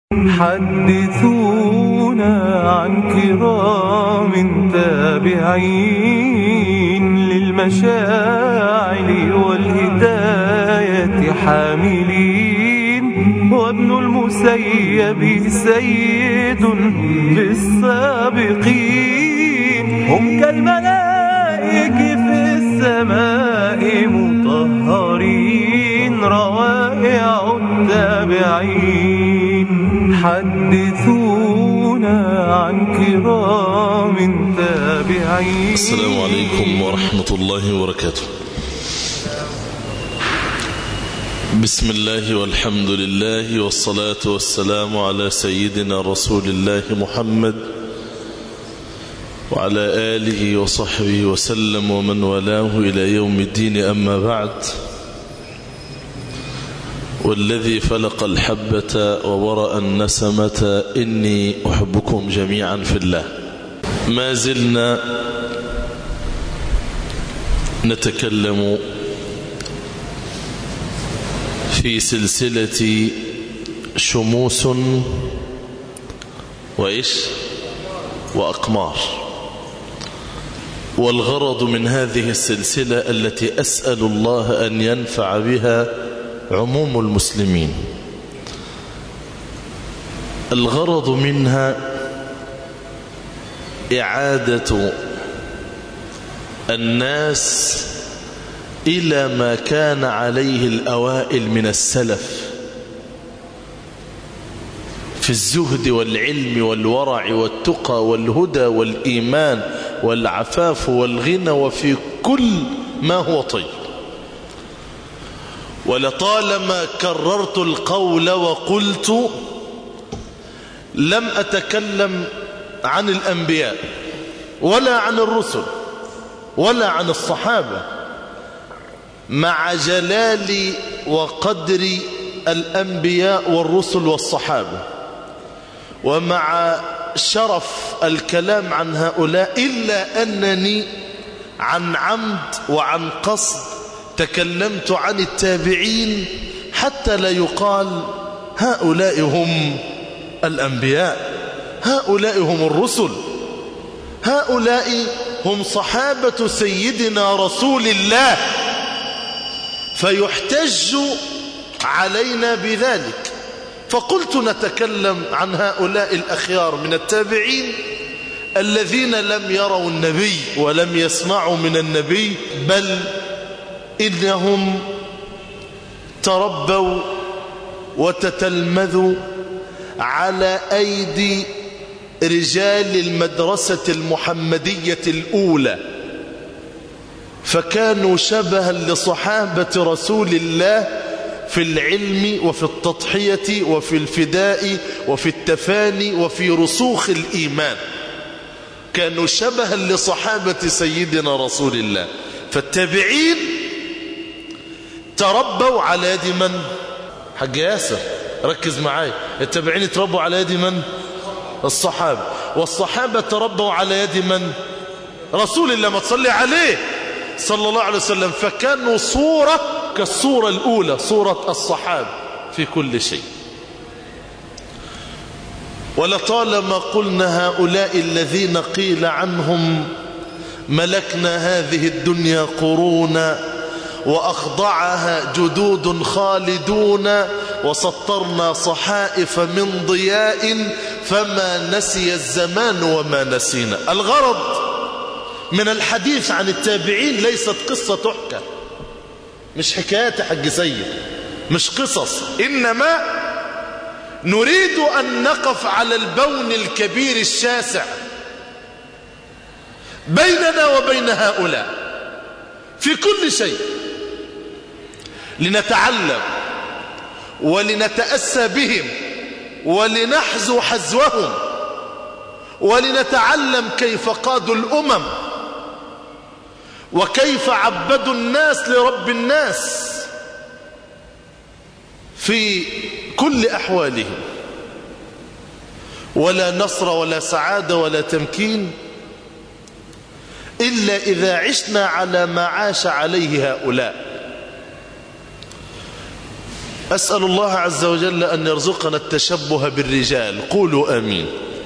حدثونا عن كرام تابعين للمشاعر والهداية حاملين، وابن المسيب سيد في السابقين، هم كالملائك في السماء مطهرين، روائع التابعين. حدثونا عن كرام تابعين. السلام عليكم ورحمة الله وبركاته. بسم الله والحمد لله والصلاة والسلام على سيدنا رسول الله محمد وعلى آله وصحبه وسلم ومن والاه إلى يوم الدين. أما بعد، والذي فلق الحبة وورأ النسمة إني أحبكم جميعا في الله. ما زلنا نتكلم في سلسلة شموس وأقمار، والغرض من هذه السلسلة التي أسأل الله أن ينفع بها عموم المسلمين، الغرض منها إعادة الناس إلى ما كان عليه الأوائل من السلف في الزهد والعلم والورع والتقى والهدى والإيمان والعفاف والغنى، وفي كل ما هو طيب. ولطالما كررت القول وقلت لم أتكلم عن الأنبياء ولا عن الرسل ولا عن الصحابة، مع جلال وقدر الأنبياء والرسل والصحابة، ومع شرف الكلام عن هؤلاء، إلا أنني عن عمد وعن قصد تكلمت عن التابعين حتى لا يقال هؤلاء هم الأنبياء، هؤلاء هم الرسل، هؤلاء هم صحابة سيدنا رسول الله، فيحتج علينا بذلك. فقلت نتكلم عن هؤلاء الأخيار من التابعين الذين لم يروا النبي ولم يسمعوا من النبي، بل إنهم تربوا وتتلمذوا على أيدي رجال المدرسة المحمدية الأولى، فكانوا شبها لصحابة رسول الله في العلم وفي التضحية وفي الفداء وفي التفاني وفي رسوخ الإيمان، كانوا شبها لصحابة سيدنا رسول الله. فالتابعين تربوا على يد من؟ حاج ياسر ركز معاي، التابعين تربوا على يد من؟ الصحابة. والصحابة تربوا على يد من؟ رسول الله، ما تصلي عليه صلى الله عليه وسلم. فكانوا صورة كالصورة الأولى، صورة الصحابة في كل شيء. ولطالما قلنا هؤلاء الذين قيل عنهم ملكنا هذه الدنيا قرونا وأخضعها جدود خالدون وسطرنا صحائف من ضياء فما نسي الزمان وما نسينا. الغرض من الحديث عن التابعين ليست قصة تحكى، مش حكايات حق سيد، مش قصص، إنما نريد أن نقف على البون الكبير الشاسع بيننا وبين هؤلاء في كل شيء، لنتعلم ولنتأسى بهم ولنحذو حذوهم ولنتعلم كيف قادوا الأمم وكيف عبدوا الناس لرب الناس في كل أحوالهم. ولا نصر ولا سعادة ولا تمكين إلا إذا عشنا على ما عاش عليه هؤلاء. أسأل الله عز وجل أن يرزقنا التشبه بالرجال، قولوا آمين.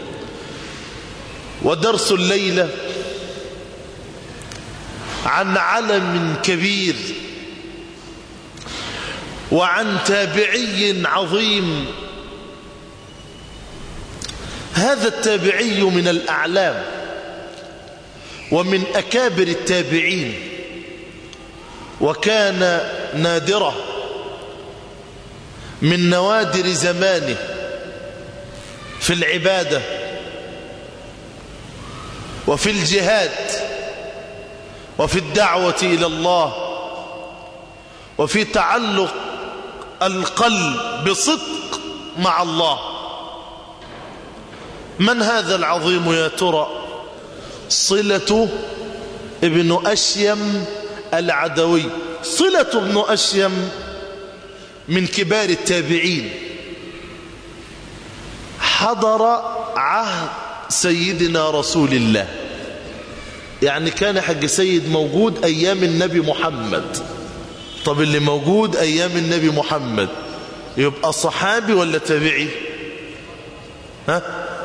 ودرس الليلة عن علم كبير وعن تابعي عظيم. هذا التابعي من الأعلام ومن أكابر التابعين، وكان نادرة من نوادر زمانه في العبادة وفي الجهاد وفي الدعوة إلى الله وفي تعلق القلب بصدق مع الله. من هذا العظيم يا ترى؟ صلة ابن أشيم العدوي. صلة ابن أشيم من كبار التابعين، حضر عهد سيدنا رسول الله، يعني كان حق سيد موجود أيام النبي محمد. طب اللي موجود أيام النبي محمد يبقى صحابي ولا تابعي؟ ها؟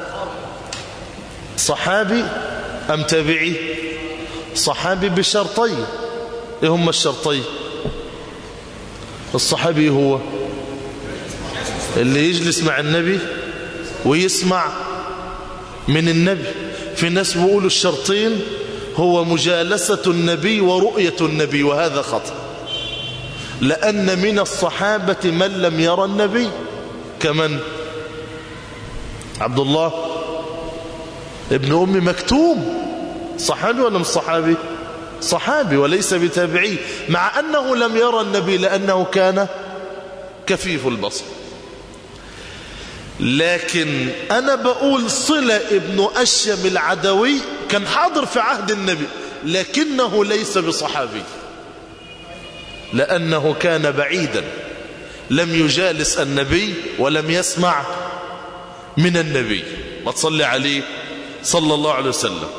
صحابي أم تابعي؟ صحابي بشرطين. إيه هم الشرطين؟ الصحابي هو اللي يجلس مع النبي ويسمع من النبي. في ناس بيقولوا الشرطين هو مجالسة النبي ورؤية النبي، وهذا خطأ، لأن من الصحابة من لم يرى النبي، كمن عبد الله ابن أم مكتوم. صحابي ولا مش صحابي؟ صحابي وليس بتابعي، مع أنه لم يرى النبي لأنه كان كفيف البصر. لكن أنا بقول صلة ابن أشيم العدوي كان حاضر في عهد النبي، لكنه ليس بصحابي لأنه كان بعيدا، لم يجالس النبي ولم يسمع من النبي. ما تصلي عليه صلى الله عليه وسلم.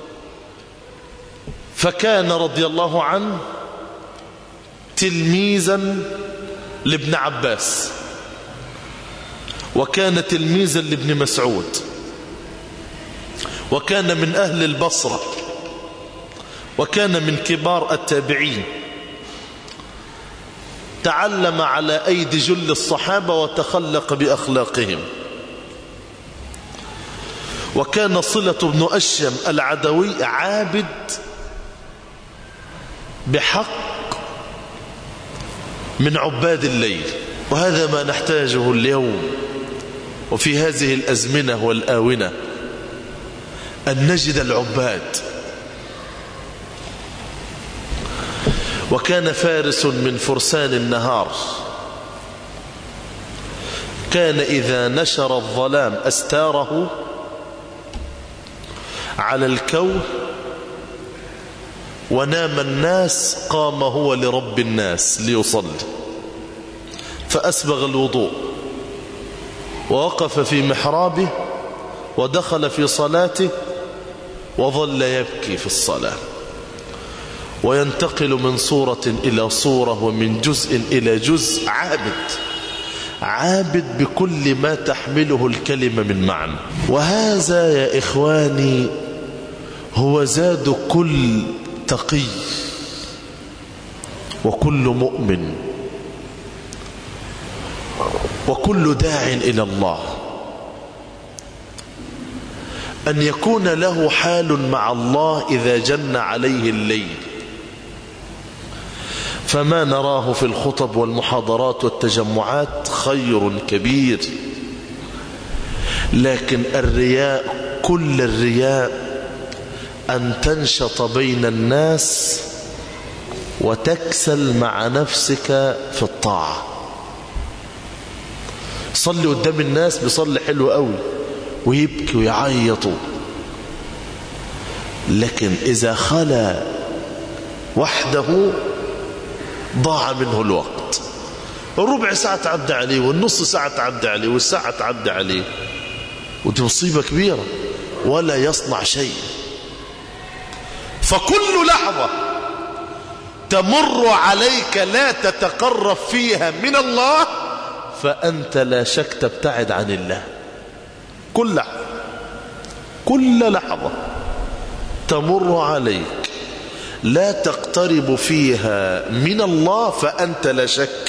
فكان رضي الله عنه تلميذا لابن عباس، وكان تلميذا لابن مسعود، وكان من أهل البصرة، وكان من كبار التابعين. تعلم على أيدي جل الصحابة وتخلق بأخلاقهم. وكان صلة بن أشيم العدوي عابد بحق من عباد الليل، وهذا ما نحتاجه اليوم وفي هذه الأزمنة والآونة، أن نجد العباد. وكان فارس من فرسان النهار، كان إذا نشر الظلام أستاره على الكون ونام الناس، قام هو لرب الناس ليصلي، فأسبغ الوضوء ووقف في محرابه ودخل في صلاته وظل يبكي في الصلاة، وينتقل من صورة إلى صورة ومن جزء إلى جزء، عابد بكل ما تحمله الكلمة من معنى. وهذا يا إخواني هو زاد كل تقي وكل مؤمن وكل داع إلى الله، أن يكون له حال مع الله إذا جن عليه الليل. فما نراه في الخطب والمحاضرات والتجمعات خير كبير، لكن الرياء، كل الرياء أن تنشط بين الناس وتكسل مع نفسك في الطاعة. صلي قدام الناس بيصلي حلو قوي ويبكي ويعيطوا، لكن إذا خلى وحده ضاع منه الوقت. الربع ساعة تعدى عليه، والنص ساعة تعدى عليه، والساعة تعدى عليه، ودي مصيبة كبيرة، ولا يصنع شيء. فكل لحظة تمر عليك لا تتقرب فيها من الله فأنت لا شك تبتعد عن الله. كل لحظة تمر عليك لا تقترب فيها من الله فأنت لا شك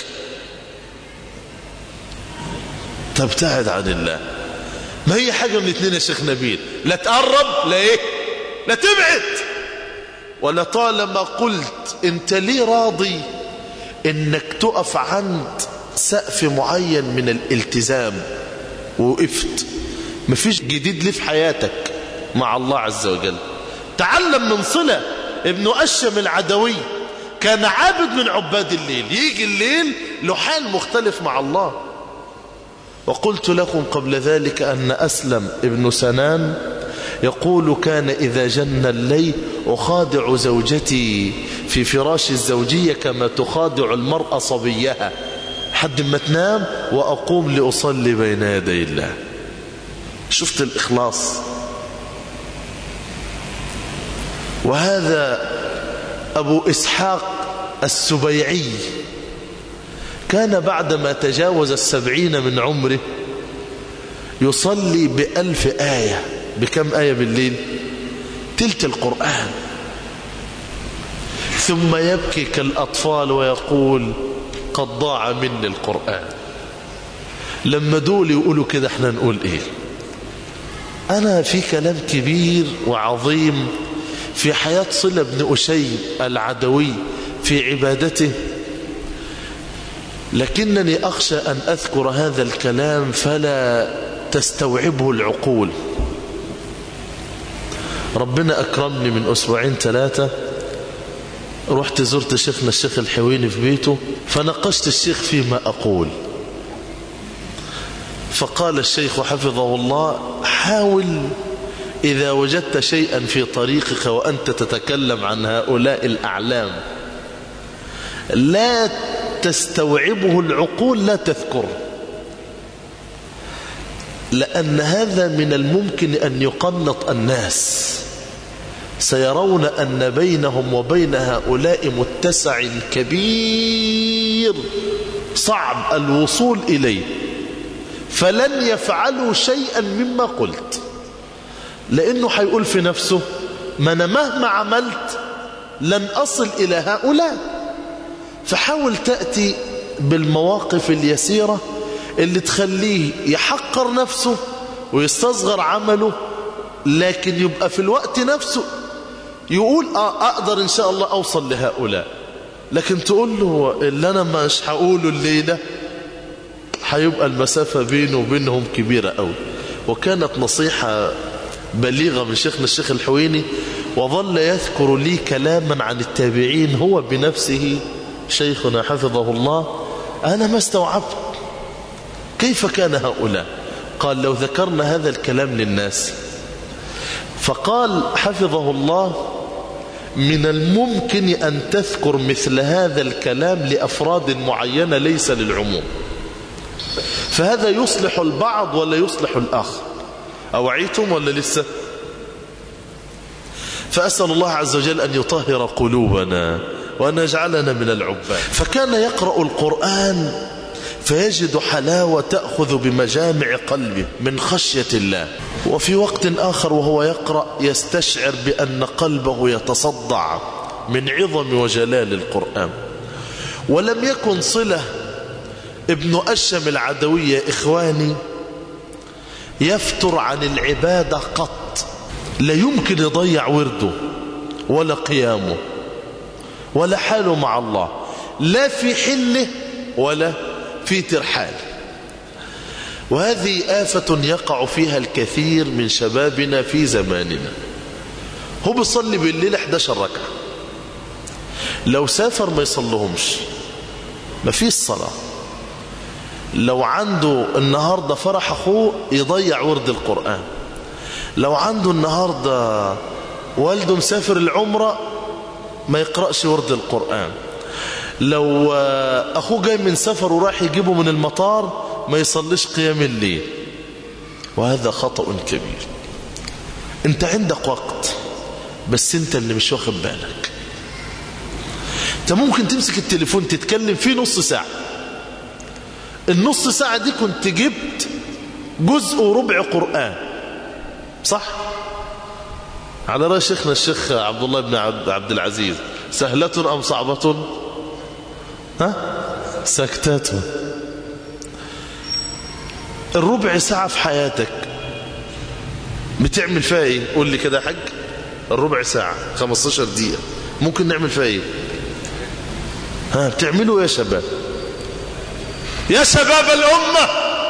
تبتعد عن الله. ما هي حاجة من اثنين يا شيخ نبيل، لا تقرب لا ايه لا تبعد. ولطالما قلت انت ليه راضي انك تقف عند سقف معين من الالتزام ووقفت، مفيش جديد ليه في حياتك مع الله عز وجل. تعلم من صلة ابن أشم العدوي، كان عابد من عباد الليل، يجي الليل له حال مختلف مع الله. وقلت لكم قبل ذلك أن أسلم ابن سنان يقول كان إذا جن الليل أخادع زوجتي في فراش الزوجية كما تخادع المرأة صبيها حد ما تنام وأقوم لأصلي بين يدي الله. شفت الإخلاص. وهذا أبو إسحاق السبيعي كان بعدما تجاوز 70 من عمره يصلي ب1000 آية. بكم آية بالليل؟ تلت القرآن. ثم يبكي كالأطفال ويقول قد ضاع مني القرآن. لما دول يقولوا كده احنا نقول ايه؟ أنا في كلام كبير وعظيم في حياة صلة بن أشيم العدوي في عبادته، لكنني أخشى أن أذكر هذا الكلام فلا تستوعبه العقول. ربنا أكرمني من 2-3 رحت زرت شيخنا الشيخ الحويني في بيته، فناقشت الشيخ فيما أقول، فقال الشيخ حفظه الله حاول إذا وجدت شيئا في طريقك وأنت تتكلم عن هؤلاء الأعلام لا تستوعبه العقول لا تذكر، لأن هذا من الممكن أن يقنط الناس، سيرون أن بينهم وبين هؤلاء متسع كبير صعب الوصول إليه، فلن يفعلوا شيئا مما قلت، لأنه حيقول في نفسه ما أنا مهما عملت لن أصل إلى هؤلاء. فحاول تأتي بالمواقف اليسيرة اللي تخليه يحقر نفسه ويستصغر عمله، لكن يبقى في الوقت نفسه يقول أقدر إن شاء الله أوصل لهؤلاء. لكن تقول له اللي أنا مش هقوله الليلة هيبقى المسافة بينه وبينهم كبيرة أوي. وكانت نصيحة بليغة من شيخنا الشيخ الحويني، وظل يذكر لي كلاما عن التابعين هو بنفسه شيخنا حفظه الله أنا ما استوعبت كيف كان هؤلاء. قال لو ذكرنا هذا الكلام للناس، فقال حفظه الله من الممكن أن تذكر مثل هذا الكلام لأفراد معينة ليس للعموم، فهذا يصلح البعض ولا يصلح الآخر. أوعيتم ولا لسه؟ فأسأل الله عز وجل أن يطهر قلوبنا وأن يجعلنا من العباد. فكان يقرأ القرآن فيجد حلاوة تأخذ بمجامع قلبه من خشية الله، وفي وقت آخر وهو يقرأ يستشعر بأن قلبه يتصدع من عظم وجلال القرآن. ولم يكن صلة ابن أشم العدوية إخواني يفتر عن العبادة قط، لا يمكن يضيع ورده ولا قيامه ولا حاله مع الله، لا في حله ولا في ترحال. وهذه آفة يقع فيها الكثير من شبابنا في زماننا. هو بيصلي بالليل 11 ركعة، لو سافر ما يصلهمش، ما فيش صلاة. لو عنده النهاردة فرح أخوه يضيع ورد القرآن، لو عنده النهاردة والده مسافر العمرة ما يقرأش ورد القرآن، لو أخوه جاي من سفر وراح يجيبه من المطار ما يصليش قيام الليل. وهذا خطأ كبير. انت عندك وقت بس انت اللي مش واخد بالك. انت ممكن تمسك التليفون تتكلم فيه نص ساعة، النص ساعة دي كنت جبت جزء وربع قرآن، صح؟ على رأي شيخنا الشيخ عبد الله بن عبد العزيز، سهلة أم صعبة؟ سكتات. الربع ساعة في حياتك بتعمل فيها ايه؟ قول لي كده يا حاج. الربع ساعة 15 دقيقة ممكن نعمل فيها ايه؟ بتعملوا يا شباب؟ يا شباب الأمة،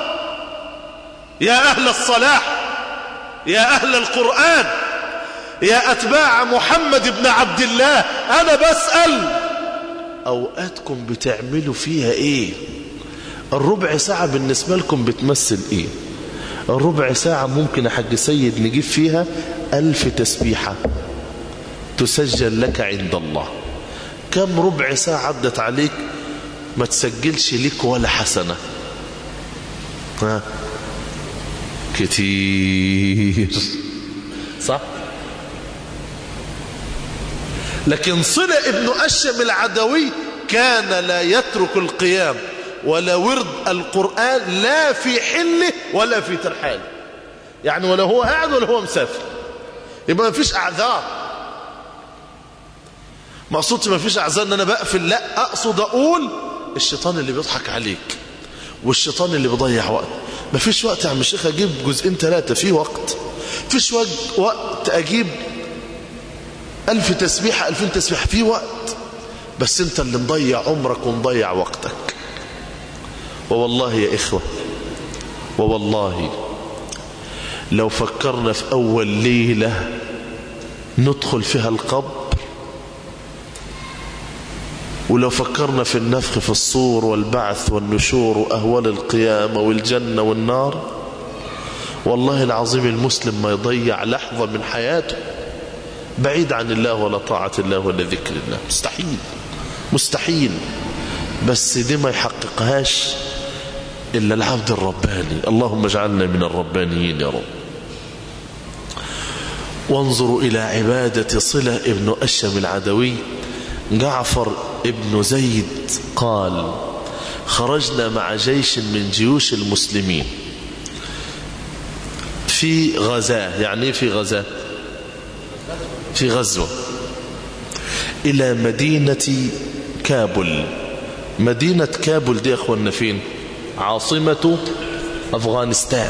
يا أهل الصلاح، يا أهل القرآن، يا أتباع محمد بن عبد الله، أنا بسأل أوقاتكم بتعملوا فيها إيه؟ الربع ساعة بالنسبة لكم بتمثل إيه؟ الربع ساعة ممكن يا حاج سيد نجيب فيها 1000 تسبيحة تسجل لك عند الله. كم ربع ساعة عدت عليك ما تسجلش لك ولا حسنة؟ كتير، صح؟ لكن صلة ابن أشم العدوي كان لا يترك القيام ولا ورد القرآن لا في حله ولا في ترحاله، يعني ولا هو قاعد ولا هو مسافر، يبقى ما فيش أعذار. ما أقصدش ما فيش أعذار ان أنا بقفل، لا، أقصد أقول الشيطان اللي بيضحك عليك والشيطان اللي بيضيع وقت. ما فيش وقت يا عم الشيخ أجيب جزئين 3، في وقت. فيش وقت أجيب 1000 تسبيحة 2000 تسبيحة، في وقت، بس أنت اللي مضيع عمرك ومضيع وقتك. ووالله يا إخوة، ووالله لو فكرنا في أول ليلة ندخل فيها القبر، ولو فكرنا في النفخ في الصور والبعث والنشور وأهوال القيامة والجنة والنار، والله العظيم المسلم ما يضيع لحظة من حياته بعيد عن الله ولا طاعة الله ولا ذكر الله. مستحيل، مستحيل. بس دي ما يحققهاش إلا العبد الرباني. اللهم اجعلنا من الربانيين يا رب. وانظروا إلى عبادة صلة ابن أشم العدوي. جعفر ابن زيد قال: خرجنا مع جيش من جيوش المسلمين في غزاة. يعني في غزاة، في غزوة، إلى مدينة كابل. مدينة كابل دي أخوانا فين؟ عاصمة أفغانستان.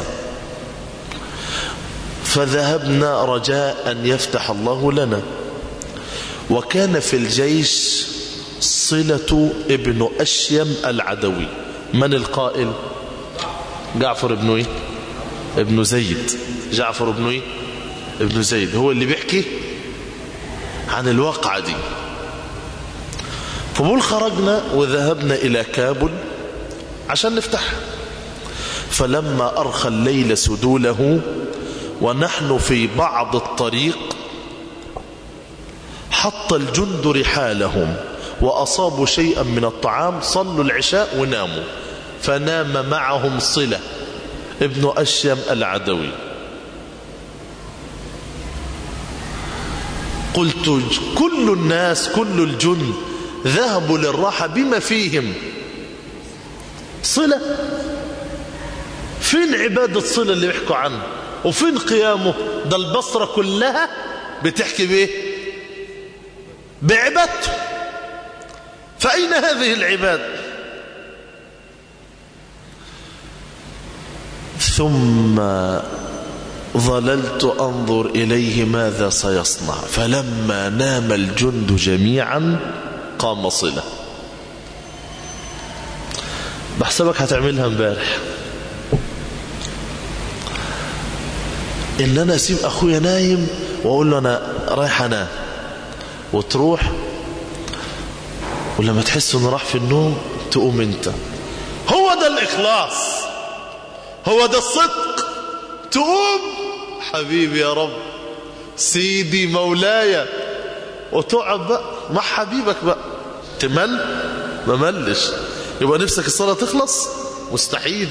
فذهبنا رجاء أن يفتح الله لنا. وكان في الجيش صلة ابن أشيم العدوي. من القائل؟ جعفر ابن ايه؟ ابن زيد. جعفر ابن ايه؟ ابن زيد هو اللي بيحكي عن الواقعة دي. فبقول خرجنا وذهبنا إلى كابل عشان نفتحها. فلما أرخى الليل سدوله ونحن في بعض الطريق حط الجند رحالهم وأصابوا شيئا من الطعام، صلوا العشاء وناموا. فنام معهم صلة ابن أشيم العدوي. قلت كل الناس، كل الجند ذهبوا للراحة بما فيهم صلة. فين عبادة صلة اللي بيحكوا عنه؟ وفين قيامه؟ ده البصرة كلها بتحكي بيه بعبادته. فأين هذه العبادة؟ ثم ظللت أنظر إليه ماذا سيصنع. فلما نام الجند جميعا قام صلة. بحسبك هتعملها امبارح، إن أنا أسيب أخويا نايم وأقول له أنا رايح أنام، وتروح ولما تحس أنه راح في النوم تقوم أنت. هو ده الإخلاص، هو ده الصدق. تقوم حبيبي يا رب، سيدي مولاي، وتقعد بقى مع حبيبك بقى. تمل؟ ما ملش. يبقى نفسك الصلاة تخلص؟ مستحيل.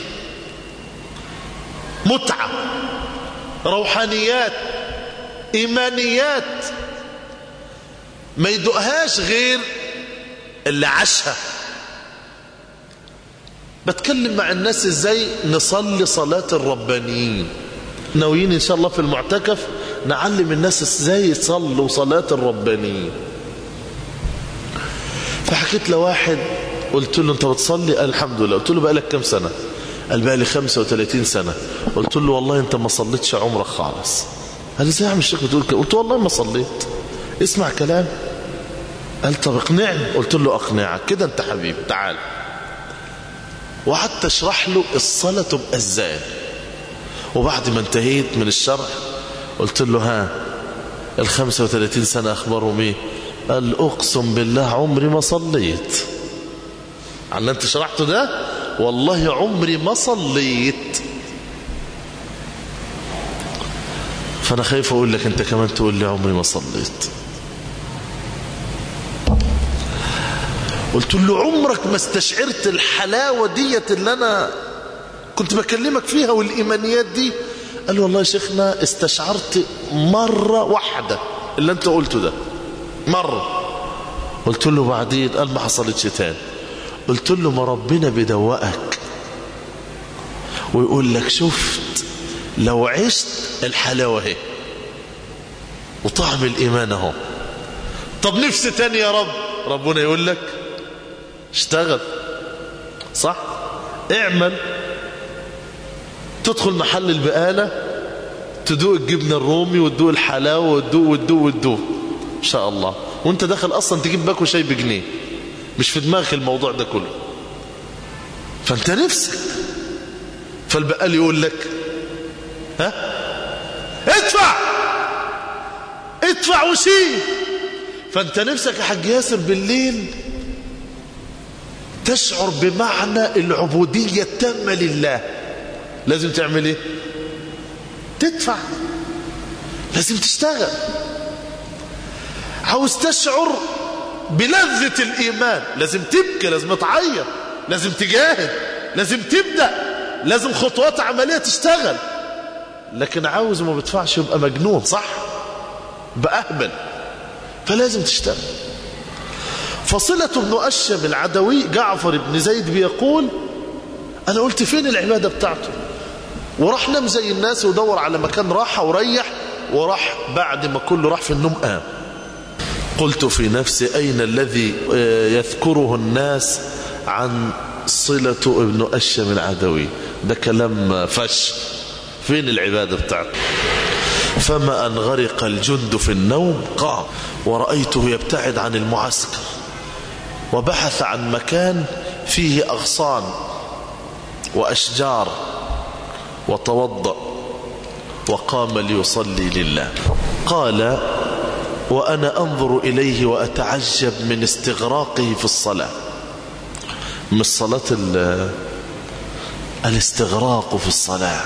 متعة، روحانيات، إيمانيات ما يدقهاش غير اللي عاشها. بتكلم مع الناس ازاي نصلي صلاة الربانيين. ناويين ان شاء الله في المعتكف نعلم الناس ازاي يصلوا صلاة الربانيين. فحكيت لواحد قلت له انت بتصلي؟ قال الحمد لله. قلت له بقالك كم سنة؟ قال بقالي 35 سنة. قلت له والله انت ما صليتش عمرك خالص. قال ازاي يا عم الشيخ بتقول كده؟ قلت له والله ما صليت. اسمع كلام. قال طب اقنعني. قلت له اقنعك كده انت حبيب، تعال. وقعدت اشرح له الصلاة تبقى ازاي. وبعد ما انتهيت من الشرح قلت له ها ال 35 سنة اخبارهم ايه؟ قال اقسم بالله عمري ما صليت. عن انت شرحته ده والله عمري ما صليت. فانا خايف اقول لك انت كمان تقول لي عمري ما صليت. قلت له عمرك ما استشعرت الحلاوة ديت اللي انا كنت بكلمك فيها والايمانيات دي؟ قال والله يا شيخنا استشعرت مرة واحدة اللي انت قلته ده، مرة. قلت له بعدين؟ قال ما حصلتش تاني. قلت له ما ربنا بيدوقك ويقول لك شفت لو عشت الحلاوة اهي وطعم الإيمان اهو. طب نفسي تاني يا رب، ربنا يقول لك اشتغل صح، اعمل. تدخل محل البقالة تدوق الجبنة الرومي وتدوق الحلاوة وتدوق ان شاء الله، وانت داخل اصلا تجيب باكو شاي بجنيه، مش في دماغك الموضوع ده كله. فانت نفسك، فالبقال يقول لك ها ادفع وشيل. فانت نفسك يا حاج ياسر بالليل تشعر بمعنى العبودية التامة لله. لازم تعمل ايه؟ تدفع، لازم تشتغل. عاوز تشعر بلذة الإيمان لازم تبكي، لازم تعيط، لازم تجاهد، لازم تبدأ، لازم خطوات عملية تشتغل. لكن عاوز ما بدفعش يبقى مجنون صح، بأهبل. فلازم تشتغل. فصلة بن أشم العدوي جعفر بن زيد بيقول أنا قلت فين العبادة بتاعته؟ وراح نام زي الناس ودور على مكان راحة وريح، وراح بعد ما كله راح في النوم قام. قلت في نفسي أين الذي يذكره الناس عن صلة ابن أشم العدوي؟ ده كلام فش. فين العبادة بتاعته؟ فما أن غرق الجند في النوم قام ورأيته يبتعد عن المعسكر وبحث عن مكان فيه أغصان وأشجار وتوضأ وقام ليصلي لله. قال وأنا أنظر إليه وأتعجب من استغراقه في الصلاة. مش صلاة الاستغراق في الصلاة.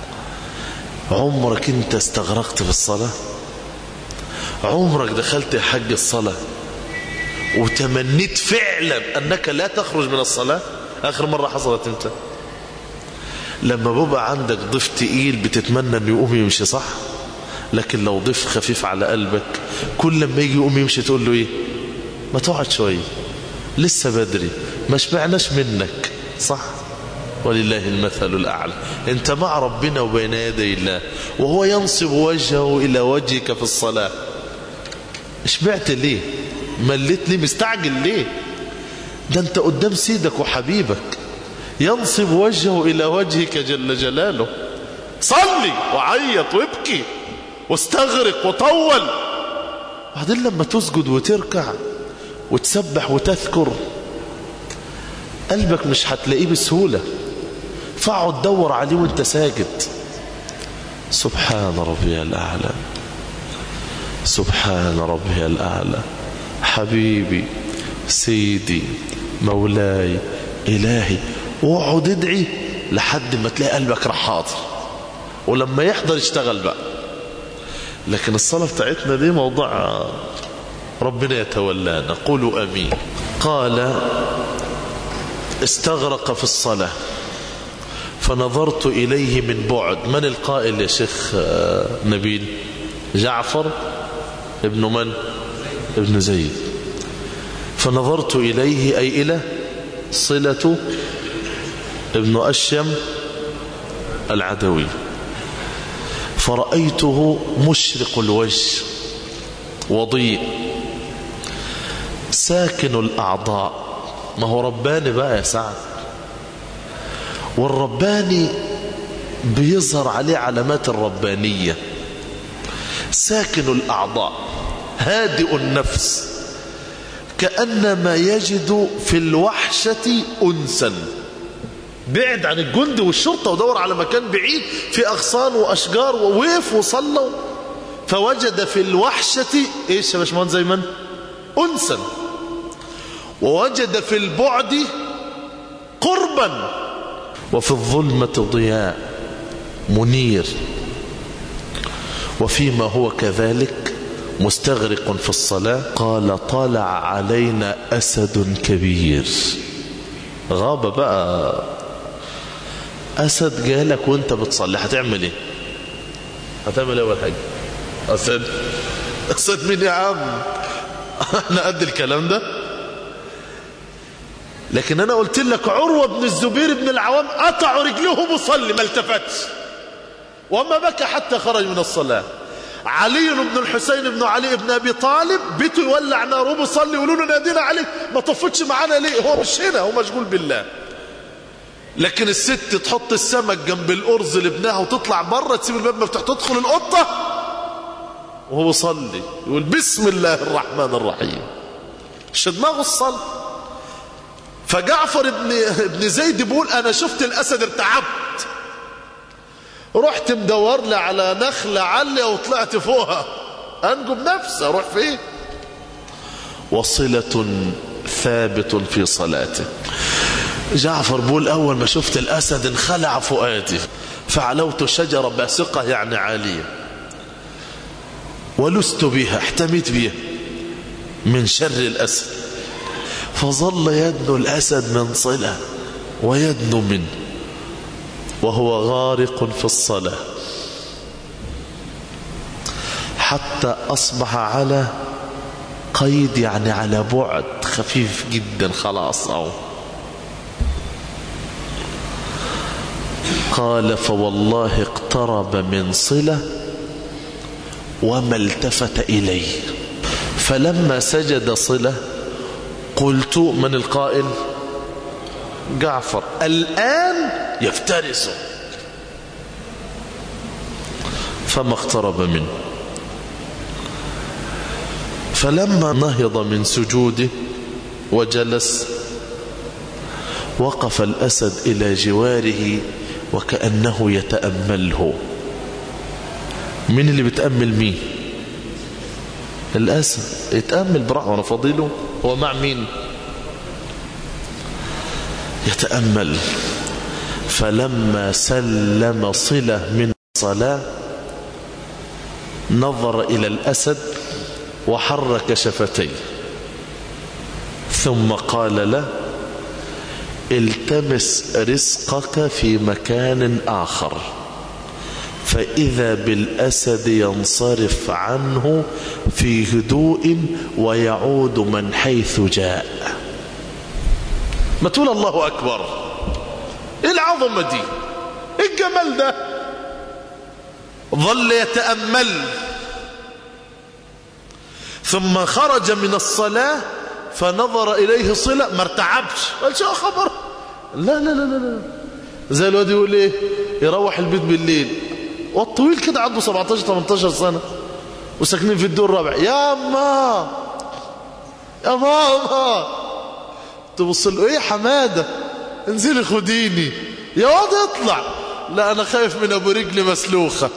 عمرك انت استغرقت في الصلاة؟ عمرك دخلت يا حج الصلاة وتمنيت فعلا أنك لا تخرج من الصلاة؟ آخر مرة حصلت امتى؟ لما بيبقى عندك ضيف تقيل بتتمنى أن يقوم يمشي صح؟ لكن لو ضيف خفيف على قلبك كل لما يجي يقوم يمشي تقول له ايه؟ ما تقعد شوية لسه بدري، ما شبعناش منك صح؟ ولله المثل الأعلى. انت مع ربنا وبين يدي الله وهو ينصب وجهه إلى وجهك في الصلاة، شبعت ليه؟ مليت ليه؟ مستعجل ليه؟ ده انت قدام سيدك وحبيبك ينصب وجهه إلى وجهك جل جلاله. صلي وعيط وابكي واستغرق وطول. بعدين لما تسجد وتركع وتسبح وتذكر قلبك مش هتلاقيه بسهولة، فاقعد دور عليه وانت ساجد. سبحان ربي الأعلى، سبحان ربي الأعلى، حبيبي سيدي مولاي إلهي. واقعد ادعي لحد ما تلاقي قلبك راح حاضر، ولما يحضر اشتغل بقى. لكن الصلاة بتاعتنا دي موضوع ربنا يتولانا، قولوا أمين. قال استغرق في الصلاة فنظرت إليه من بعد. من القائل يا شيخ نبيل؟ جعفر ابن من؟ ابن زيد. فنظرت إليه أي إلى صلة ابن أشيم العدوي، فرأيته مشرق الوجه وضيء ساكن الأعضاء. ما هو رباني بقى يا سعد، والرباني بيظهر عليه علامات الربانية. ساكن الأعضاء هادئ النفس، كأنما يجد في الوحشة أنسا. بعد عن الجند والشرطة ودور على مكان بعيد في أغصان وأشجار ووقف وصلوا، فوجد في الوحشة إيش يا باشمهندس زيمن؟ أنسا. ووجد في البعد قربا، وفي الظلمة ضياء منير. وفيما هو كذلك مستغرق في الصلاة قال طلع علينا أسد كبير. غاب بقى أسد جالك وانت بتصلي، هتعمل ايه؟ هتعمل ايه اول حاجة؟ أسد مين يا عم؟ احنا قد الكلام ده. لكن انا قلت لك عروة بن الزبير بن العوام قطع رجله مصلي ما التفتش وما بكى حتى خرج من الصلاة. علي بن الحسين بن علي بن أبي طالب بيته يولع نار وبيصلي، يقولوا له نادينا عليك ما طفتش معانا ليه؟ هو مش هنا، هو مشغول بالله. لكن الست تحط السمك جنب الأرز لابنها وتطلع بره تسيب الباب مفتوح تدخل القطة وهو صلي يقول بسم الله الرحمن الرحيم، مش دماغه الصلاة. فجعفر ابن زيد بيقول أنا شفت الأسد ارتعبت، رحت مدور لي على نخلة عالية وطلعت فوقها أنجو بنفسي، أروح فيه. وصلة ثابت في صلاته. جعفر بيقول أول ما شفت الأسد انخلع فؤادي، فعلوت شجرة باسقة يعني عالية، ولست بها احتميت بها من شر الأسد، فظل يدنو الأسد من صلة ويدنو منه وهو غارق في الصلاة حتى أصبح على قيد، يعني على بعد خفيف جدا خلاص. قال فوالله اقترب من صلة وما التفت إليه، فلما سجد صلة قلت من القائل؟ جعفر الآن يفترسه، فما اقترب منه. فلما نهض من سجوده وجلس وقف الأسد إلى جواره وكأنه يتأمله. مين اللي بتأمل مين؟ الأسد يتأمل براحته، وانا فضيله هو مع مين؟ يتأمل. فلما سلم صلة من الصلاة نظر إلى الأسد وحرك شفتيه ثم قال له التمس رزقك في مكان آخر، فإذا بالأسد ينصرف عنه في هدوء ويعود من حيث جاء. ما تقول الله أكبر، إيه العظمة دي، إيه الجمال ده. ظل يتأمل ثم خرج من الصلاة فنظر إليه صلة، ما ارتعبش قال شو خبر، لا لا لا لا، زي الواد يقول ايه، يروح البيت بالليل والطويل كده عنده 17-18 سنة وساكنين في الدور الرابع، يا أما يا ماما تبص له ايه حمادة انزلي خديني يا واد اطلع، لا انا خايف من ابو رجلي مسلوخة.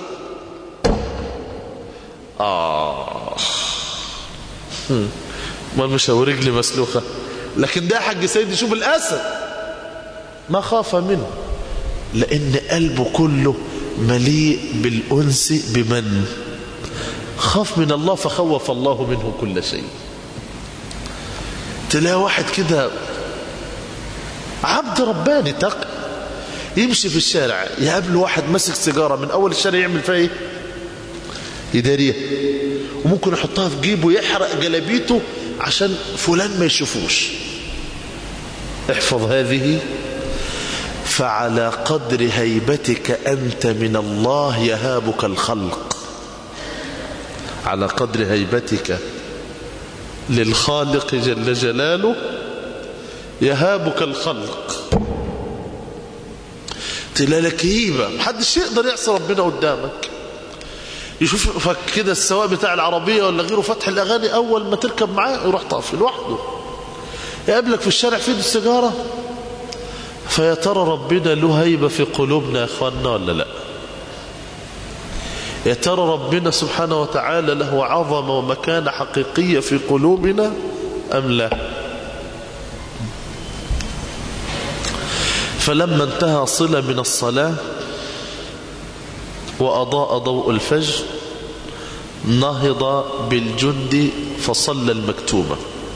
ما مش ابو رجلي مسلوخة، لكن ده حق سيدي شوف الاسد ما خاف منه لان قلبه كله مليء بالانس بمن خاف من الله فخوف الله منه كل شيء. تلاقي واحد كده عبد رباني تقي يمشي في الشارع يقابل واحد ماسك سيجارة من اول الشارع يعمل فيها ايه، يداريها وممكن يحطها في جيبه يحرق جلابيته عشان فلان ما يشوفوش. احفظ هذه، فعلى قدر هيبتك أنت من الله يهابك الخلق. على قدر هيبتك للخالق جل جلاله يهابك الخلق. تلالك هيبة، محدش يقدر يعصي ربنا قدامك. يشوفك كده السواق بتاع العربية ولا غيره فتح الأغاني، أول ما تركب معاه يروح طافي لوحده. يقابلك في الشارع في ايده السيجارة. فيا ترى ربنا له هيبة في قلوبنا يا اخواننا ولا لا؟ يا ترى ربنا سبحانه وتعالى له عظمة ومكانة حقيقية في قلوبنا أم لا؟ فلما انتهى صلة من الصلاة وأضاء ضوء الفجر نهض بالجند فصلى المكتوبة.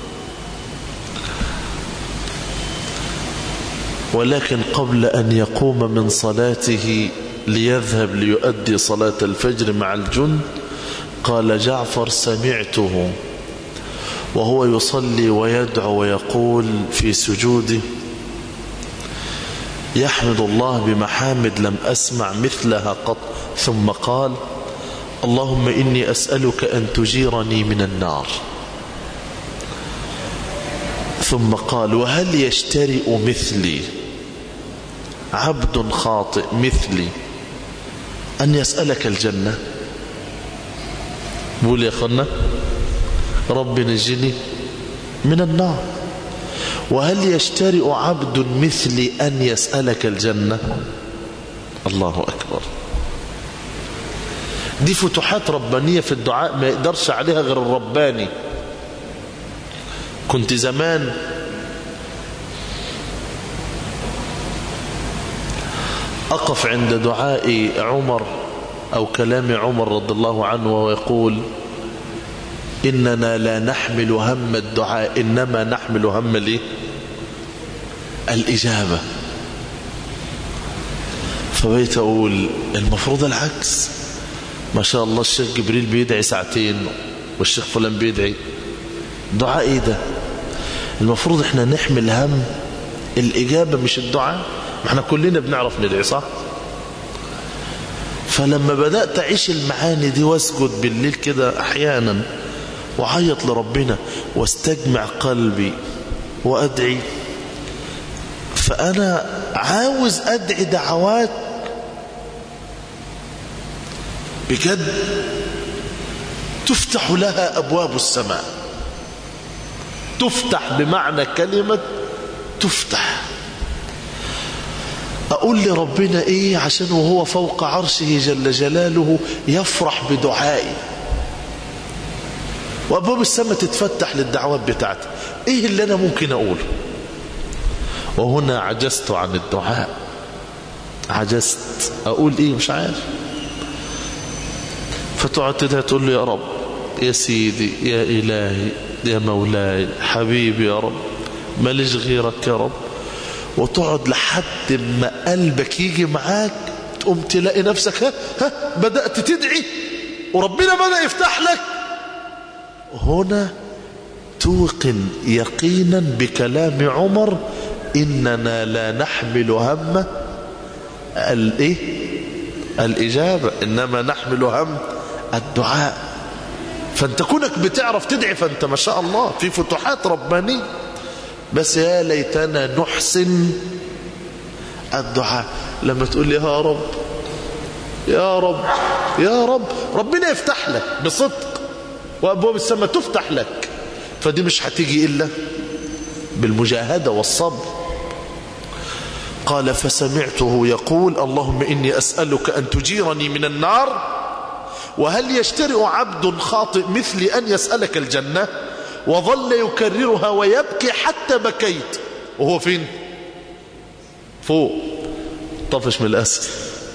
ولكن قبل أن يقوم من صلاته ليذهب ليؤدي صلاة الفجر مع الجند قال جعفر سمعته وهو يصلي ويدعو ويقول في سجوده يحمد الله بمحامد لم أسمع مثلها قط، ثم قال اللهم إني أسألك أن تجيرني من النار. ثم قال وهل يشترئ مثلي عبد خاطئ مثلي أن يسألك الجنة؟ بقول يا أخوانا رب نجني من النار. وهل يشترئ عبد مثلي أن يسألك الجنة؟ الله أكبر. دي فتوحات ربانية في الدعاء ما يقدرش عليها غير الرباني. كنت زمان أقف عند دعاء عمر أو كلام عمر رضي الله عنه وهو يقول إننا لا نحمل هم الدعاء إنما نحمل هم الإجابة. فبقيت أقول المفروض العكس. ما شاء الله الشيخ جبريل بيدعي ساعتين والشيخ فلان بيدعي دعاء إيه ده؟ المفروض إحنا نحمل هم الإجابة مش الدعاء. ما احنا كلنا بنعرف ندعي صح؟ فلما بدأت أعيش المعاني دي واسجد بالليل كده أحيانا وعيط لربنا واستجمع قلبي وأدعي، فأنا عاوز أدعي دعوات بجد تفتح لها أبواب السماء. تفتح بمعنى كلمة تفتح. أقول لربنا إيه عشان وهو فوق عرشه جل جلاله يفرح بدعائي وأبواب السماء تتفتح للدعوات بتاعتي. إيه اللي أنا ممكن أقوله؟ وهنا عجزت عن الدعاء. عجزت أقول إيه مش عارف. فتقعد تدعي تقول له يا رب يا سيدي يا إلهي يا مولاي حبيبي يا رب ماليش غيرك يا رب. وتقعد لحد ما قلبك يجي معاك تقوم تلاقي نفسك بدأت تدعي وربنا بدأ يفتح لك. هنا توقن يقينا بكلام عمر إننا لا نحمل هم الإجابة إنما نحمل هم الدعاء. فأنت كونك بتعرف تدعي فأنت ما شاء الله في فتوحات ربانية. بس يا ليتنا نحسن الدعاء. لما تقول لي يا رب يا رب يا رب ربنا يفتح لك بصدق وأبواب السماء تفتح لك. فدي مش هتيجي إلا بالمجاهدة والصبر. قال فسمعته يقول اللهم إني أسألك أن تجيرني من النار وهل يشترئ عبد خاطئ مثلي أن يسألك الجنة؟ وظل يكررها ويبكي حتى بكيت. وهو فين؟ فوق طفش من الأسد.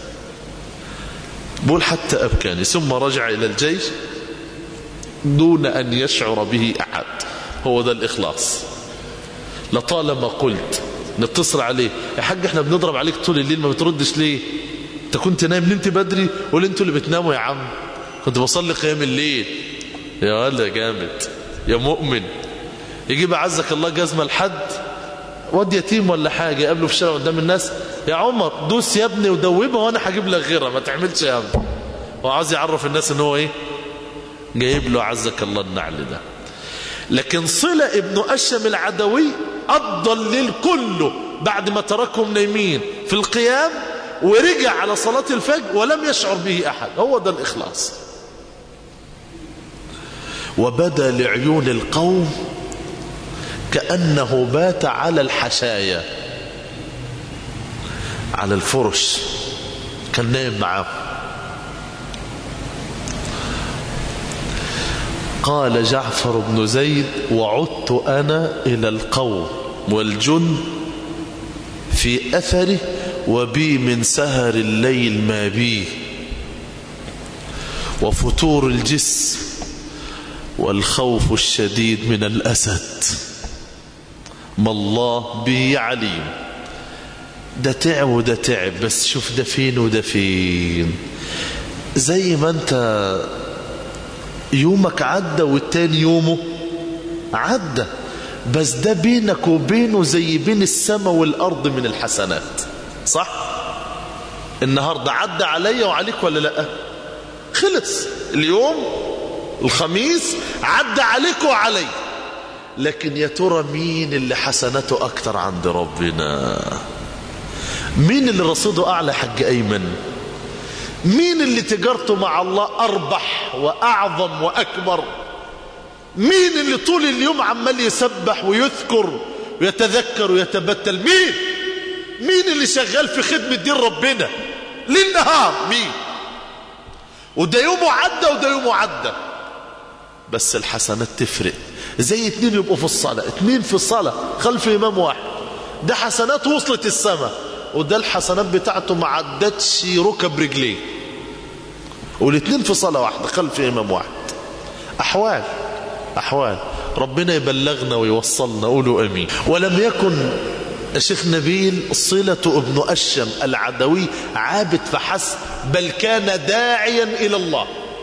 بقول حتى أبكاني. ثم رجع إلى الجيش دون أن يشعر به أحد. هو ده الإخلاص. لطالما قلت نتصل عليه يا حاج احنا بنضرب عليك طول الليل ما بتردش ليه؟ انت كنت نايم نمت بدري ولا انتوا اللي بتناموا يا عم؟ كنت بصلي قيام الليل. يا ولا جامد يا مؤمن. يجيب عزك الله جزمة لحد واد يتيم ولا حاجة يقابله في الشارع قدام الناس يا عمر دوس يا ابني ودوبها وانا هجيب لك غيرها، ما تعملش يا ابني. وعايز يعرف الناس ان هو ايه جايب له عزك الله النعل ده. لكن صلة ابن أشم العدوي قضى الليل كله بعد ما تركهم نايمين في القيام ورجع على صلاة الفجر ولم يشعر به أحد. هو ده الإخلاص. وبدا لعيون القوم كأنه بات على الحشايا، على الفرش، كان نايم معه. قال جعفر بن زيد وعدت أنا إلى القوم والجند في أثره وبي من سهر الليل ما بي وفتور الجسم والخوف الشديد من الأسد، ما الله به عليم. ده تعب وده تعب، بس شوف ده فين وده فين. زي ما انت يومك عدى والتاني يومه عدى، بس ده بينك وبينه زي بين السماء والأرض من الحسنات. صح؟ النهاردة عدى عليا وعليك ولا لا؟ خلص اليوم الخميس عدى عليك وعلي، لكن يا ترى مين اللي حسناته أكتر عند ربنا؟ مين اللي رصيده أعلى حج أيمن؟ مين اللي تجارته مع الله أربح وأعظم وأكبر؟ مين اللي طول اليوم عمال يسبح ويذكر ويتذكر ويتبتل؟ مين اللي شغال في خدمة دين ربنا ليل نهار؟ مين؟ وده يومه عدى وده يومه عدى، بس الحسنات تفرق. زي اتنين يبقوا في الصلاة، اتنين في الصلاة خلف إمام واحد، ده حسنات وصلت السماء، وده الحسنات بتاعته ما عدتش ركب رجليه، والاتنين في صلاة واحدة خلف إمام واحد. أحوال ربنا يبلغنا ويوصلنا، قولوا أمين. ولم يكن الشيخ نبيل صلة ابن أشم العدوي عابد فحسب، بل كان داعيا إلى الله.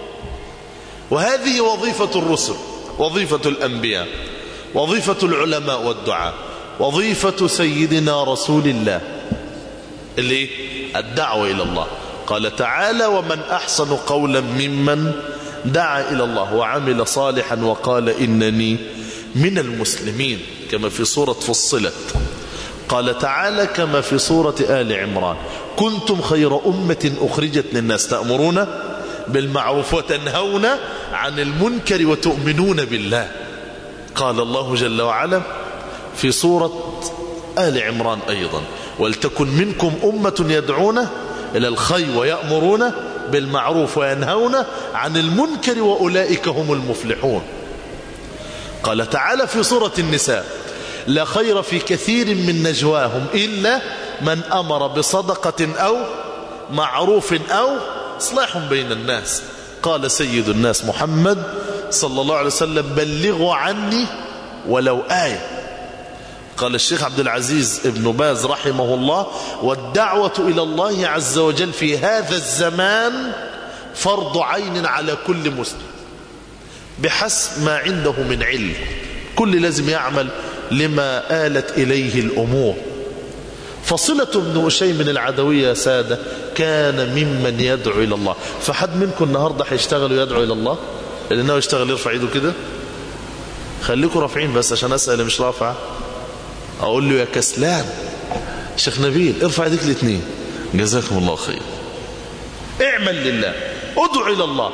وهذه وظيفة الرسل، وظيفة الأنبياء، وظيفة العلماء والدعاء، وظيفة سيدنا رسول الله اللي الدعوة إلى الله. قال تعالى ومن أحسن قولا ممن دعا إلى الله وعمل صالحا وقال إنني من المسلمين، كما في سورة فصلت. قال تعالى كما في سورة آل عمران كنتم خير أمة أخرجت للناس تأمرون بالمعروف وتنهون عن المنكر وتؤمنون بالله. قال الله جل وعلا في سورة آل عمران أيضا ولتكن منكم أمة يدعون إلى الخير ويأمرون بالمعروف وينهون عن المنكر وأولئك هم المفلحون. قال تعالى في سورة النساء لا خير في كثير من نجواهم إلا من أمر بصدقة أو معروف أو إصلاح بين الناس. قال سيد الناس محمد صلى الله عليه وسلم بلغوا عني ولو آية. قال الشيخ عبد العزيز ابن باز رحمه الله والدعوة إلى الله عز وجل في هذا الزمان فرض عين على كل مسلم بحسب ما عنده من علم. كل لازم يعمل لما آلت إليه الأمور. فصلة ابن أشيم العدوي يا سادة كان ممن يدعو إلى الله. فحد منكم النهاردة هيشتغل ويدعو إلى الله؟ اللي ناوي يشتغل يرفع ايده كده. خليكم رافعين بس عشان أسأل مش رافع أقول له يا كسلان شيخ نبيل ارفع ايديك الاثنين. جزاكم الله خير. اعمل لله، ادعو إلى الله.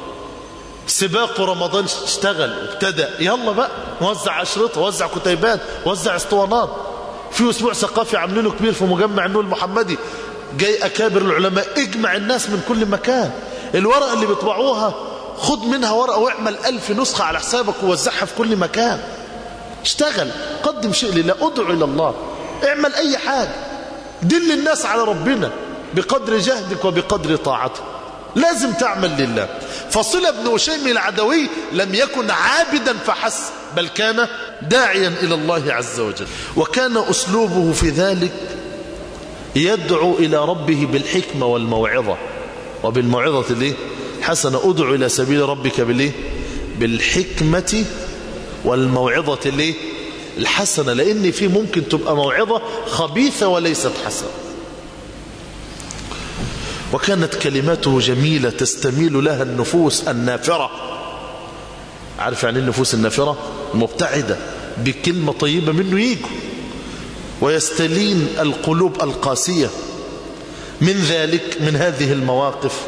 سباق رمضان اشتغل وابتدأ، يلا بقى وزع أشرطة، وزع كتيبات، وزع اسطوانات. في أسبوع ثقافي عاملينه كبير في مجمع النور المحمدي، جاي أكابر العلماء، اجمع الناس من كل مكان. الورقة اللي بيطبعوها خد منها ورقة واعمل 1000 نسخة على حسابك ووزعها في كل مكان. اشتغل، قدم شيء لله، ادعو إلى الله، اعمل أي حاجة، دل الناس على ربنا بقدر جهدك وبقدر طاعتك. لازم تعمل لله. فصلة ابن أشيم العدوي لم يكن عابدا فحسب، بل كان داعيا إلى الله عز وجل. وكان أسلوبه في ذلك يدعو إلى ربه بالحكمة والموعظة، وبالموعظة حسنة. ادعو إلى سبيل ربك بالحكمة والموعظة الحسنة، لأن في ممكن تبقى موعظة خبيثة وليست حسنة. وكانت كلماته جميلة تستميل لها النفوس النافرة. عارف يعني النفوس النافرة؟ المبتعدة، بكلمة طيبة منه يجوا ويستلين القلوب القاسية. من ذلك، من هذه المواقف،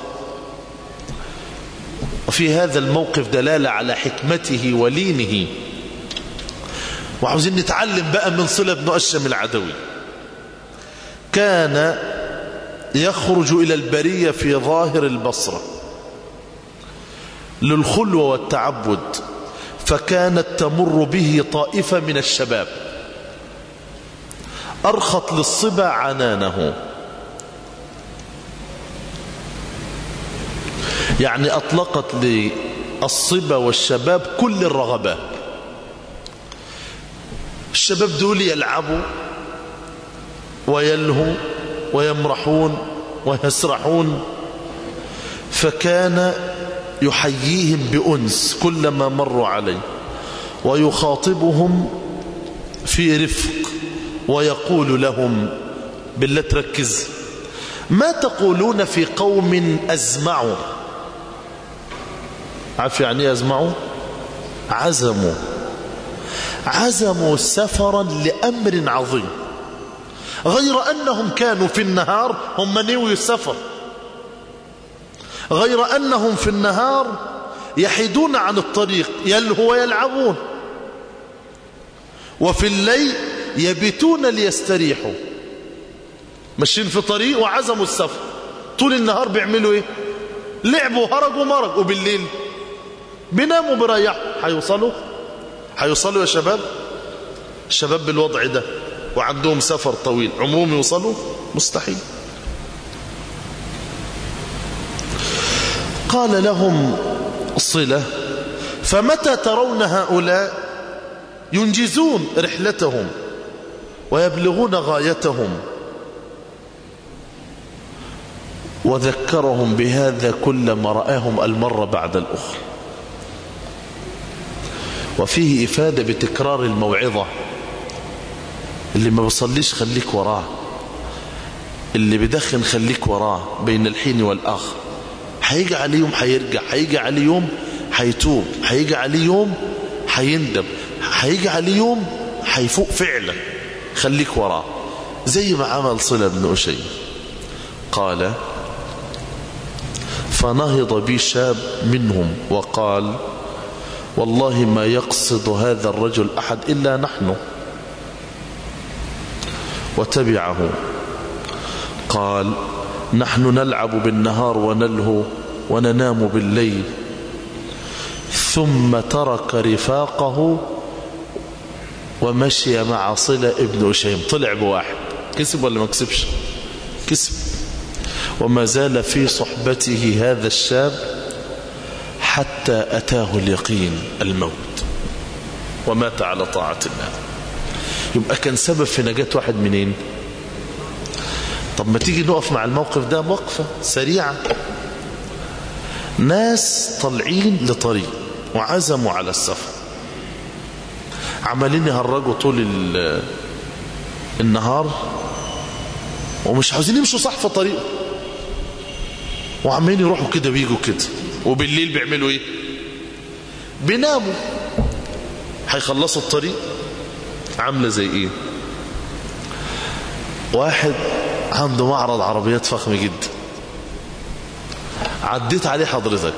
وفي هذا الموقف دلالة على حكمته ولينه. وعاوزين نتعلم بقى من صلة بن أشم العدوي. كان يخرج إلى البرية في ظاهر البصرة للخلوة والتعبد، فكانت تمر به طائفة من الشباب أرخت للصبا عنانه، يعني أطلقت للصبا والشباب كل الرغبات. الشباب دول يلعبوا ويلهوا ويمرحون ويسرحون، فكان يحييهم بأنس كلما مروا عليه، ويخاطبهم في رفق ويقول لهم، بالله تركز، ما تقولون في قوم أزمعوا؟ عارف يعني ايه أزمعوا؟ عزموا سفرا لأمر عظيم، غير أنهم كانوا في النهار هم نوي السفر، غير أنهم في النهار يحيدون عن الطريق يلهوا ويلعبون، وفي الليل يبيتون ليستريحوا. ماشيين في طريق وعزموا السفر، طول النهار بيعملوا ايه؟ لعبوا هرجوا مرج، وبالليل بيناموا بريحوا. هيوصلوا يا شباب؟ الشباب بالوضع ده وعندهم سفر طويل عمرهم يوصلوا؟ مستحيل. قال لهم صلة: فمتى ترون هؤلاء ينجزون رحلتهم ويبلغون غايتهم؟ وذكرهم بهذا كلما رآهم المرة بعد الأخرى. وفيه إفادة بتكرار الموعظة. اللي ما بيصليش خليك وراه، اللي بدخن خليك وراه بين الحين والآخر. هيجي عليه يوم هيرجع، هيجي عليه يوم هيتوب، هيجي عليه يوم هيندم، هيجي عليه يوم هيفوق فعلا. خليك وراه زي ما عمل صلة بن أشيم. قال: فنهض بي شاب منهم وقال: والله ما يقصد هذا الرجل أحد إلا نحن. وتبعه. قال: نحن نلعب بالنهار ونلهو وننام بالليل. ثم ترك رفاقه ومشي مع صلة ابن أشيم. طلع بواحد. كسب ولا ما كسبش؟ كسب. وما زال في صحبته هذا الشاب حتى أتاه اليقين، الموت، ومات على طاعة الله. يبقى كان سبب في نجاة واحد منين؟ طب ما تيجي نقف مع الموقف ده وقفة سريعة. ناس طالعين لطريق وعزموا على السفر، عمالين يهرجوا طول النهار ومش عاوزين يمشوا صح في طريقه، وعمالين يروحوا كده ويجوا كده، وبالليل بيعملوا ايه؟ بيناموا. هيخلصوا الطريق عامله زي ايه؟ واحد عنده معرض عربيات فخم جدا، عديت عليه حضرتك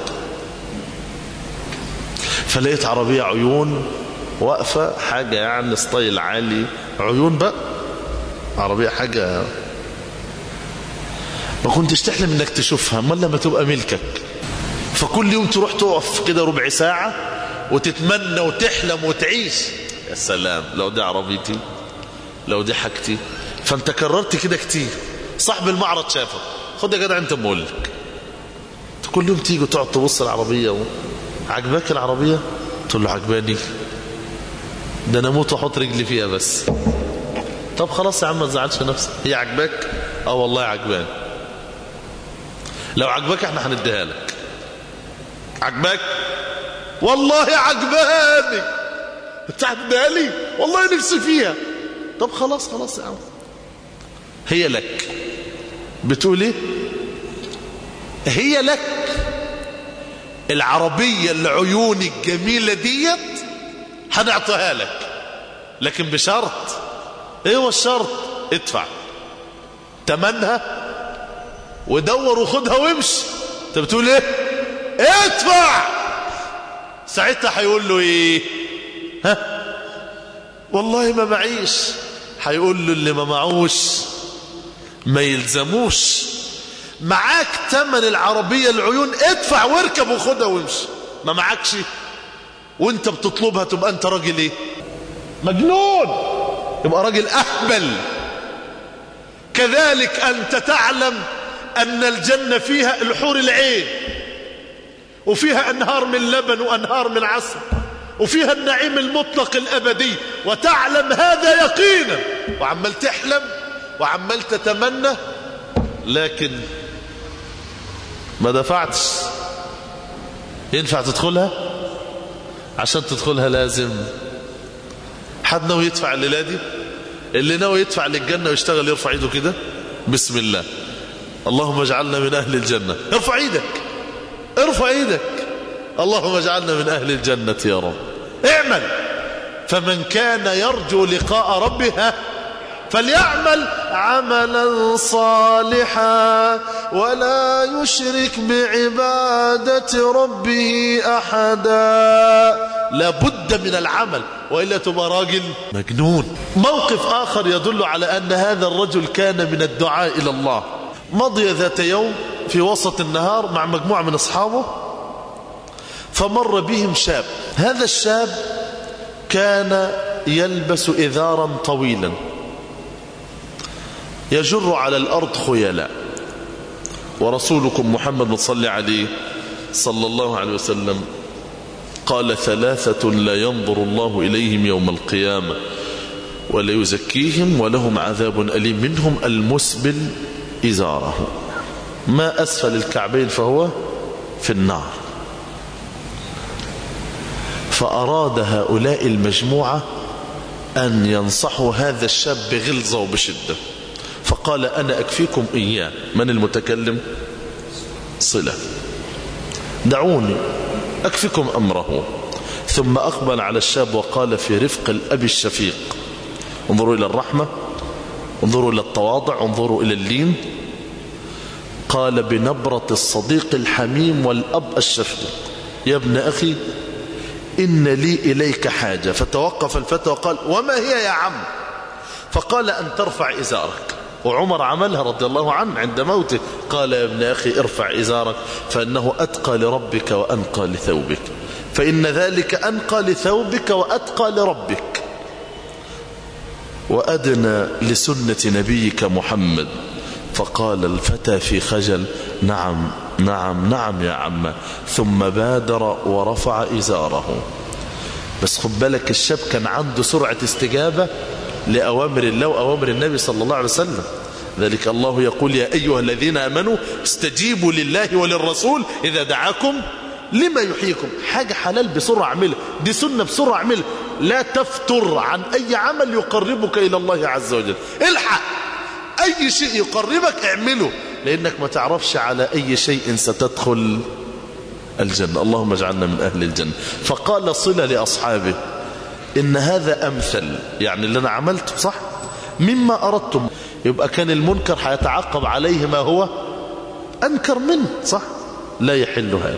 فلقيت عربية عيون واقفة، حاجة يعني ستايل عالي، عيون بقى، عربية حاجة ما كنتش تحلم انك تشوفها، امال لما تبقى ملكك. فكل يوم تروح تقف كده ربع ساعة وتتمنى وتحلم وتعيش. يا سلام لو دي عربيتي، لو دي حاجتي. فانت كررت كده كتير. صاحب المعرض شافك، خد يا جدع انت مولك. كل يوم تيجي وتقعد تبص العربية عجباك العربية؟ تقول له عجباني، ده انا اموت واحط رجلي فيها بس. طب خلاص يا عم ما تزعلش نفسك، هي عجباك؟ اه والله عجباني. لو عجباك احنا هنديها لك. عجباك؟ والله عجباني. انت هتديها لي؟ والله نفسي فيها. طب خلاص خلاص يا عم، هي لك. بتقول ايه؟ هي لك العربية العيون الجميلة ديت هنعطيها لك، لكن بشرط. ايه هو الشرط؟ ادفع تمنها ودور وخدها وامشي. انت بتقول ايه؟ ادفع. ساعتها هيقول له ايه؟ ها والله ما معيش. هيقول له اللي ما معوش ما يلزموش. معاك تمن العربية العيون، ادفع واركب وخدها وامشي. ما معاكش وانت بتطلبها تبقى انت راجل ايه؟ مجنون، يبقى راجل اهبل. كذلك انت تعلم ان الجنة فيها الحور العين، وفيها انهار من لبن وانهار من عسل، وفيها النعيم المطلق الابدي، وتعلم هذا يقينا، وعمال تحلم وعمال تتمنى، لكن ما دفعتش. ينفع تدخلها؟ عشان تدخلها لازم حد ناوي يدفع الليلة دي. اللي ناوي يدفع للجنة ويشتغل يرفع ايده كده، بسم الله، اللهم اجعلنا من اهل الجنة. ارفع ايدك، ارفع ايدك، اللهم اجعلنا من اهل الجنة يا رب. اعمل. فمن كان يرجو لقاء ربه فليعمل عملا صالحا ولا يشرك بعبادة ربه أحدا. لابد من العمل وإلا تبقى راجل مجنون. موقف آخر يدل على أن هذا الرجل كان من الدعاء إلى الله. مضي ذات يوم في وسط النهار مع مجموعة من أصحابه، فمر بهم شاب. هذا الشاب كان يلبس إذارا طويلا يجر على الأرض خيلاء، ورسولكم محمد صلى عليه صلى الله عليه وسلم قال: ثلاثة لا ينظر الله إليهم يوم القيامة ولا يزكيهم ولهم عذاب أليم، منهم المسبل إزاره ما أسفل الكعبين فهو في النار. فأراد هؤلاء المجموعة أن ينصحوا هذا الشاب بغلظة وبشدة، فقال: أنا أكفيكم إياه. من المتكلم؟ صلة. دعوني أكفيكم أمره. ثم أقبل على الشاب وقال في رفق الأب الشفيق: انظروا إلى الرحمة، انظروا إلى التواضع، انظروا إلى اللين. قال بنبرة الصديق الحميم والأب الشفيق: يا ابن أخي إن لي إليك حاجة. فتوقف الفتى وقال: وما هي يا عم؟ فقال: أن ترفع إزارك. وعمر عملها رضي الله عنه عند موته، قال: يا ابن أخي ارفع إزارك فإنه أتقى لربك وأنقى لثوبك، فإن ذلك أنقى لثوبك وأتقى لربك وأدنى لسنة نبيك محمد. فقال الفتى في خجل: نعم نعم نعم يا عم. ثم بادر ورفع إزاره. بس خد بالك، الشاب كان عنده سرعة استجابة لأوامر الله وأوامر النبي صلى الله عليه وسلم. ذلك الله يقول: يا أيها الذين آمنوا استجيبوا لله وللرسول إذا دعاكم لما يحييكم. حاجة حلال بسرعة اعملها، دي سنة بسرعة اعملها، لا تفتر عن أي عمل يقربك إلى الله عز وجل. الحق أي شيء يقربك اعمله، لأنك ما تعرفش على أي شيء ستدخل الجنة. اللهم اجعلنا من أهل الجنة. فقال صلة لأصحابه: إن هذا أمثل، يعني اللي أنا عملته صح مما أردتم. يبقى كان المنكر حيتعقب عليه ما هو أنكر منه، صح؟ لا يحل هذا.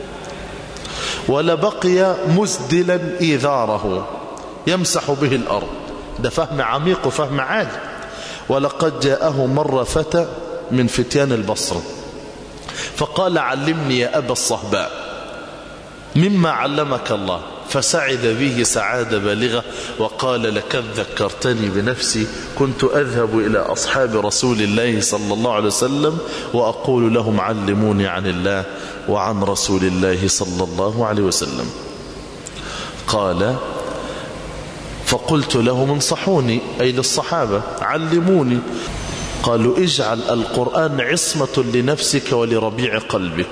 ولبقي مزدلا إيذاره يمسح به الأرض. ده فهم عميق وفهم عالي. ولقد جاءه مرة فتى من فتيان البصرة فقال: علمني يا أبا الصهباء مما علمك الله. فسعد به سعادة بالغة وقال: لقد ذكرتني بنفسي، كنت أذهب إلى أصحاب رسول الله صلى الله عليه وسلم وأقول لهم: علموني عن الله وعن رسول الله صلى الله عليه وسلم. قال: فقلت لهم: انصحوني، أي للصحابة، علموني. قالوا: اجعل القرآن عصمة لنفسك ولربيع قلبك،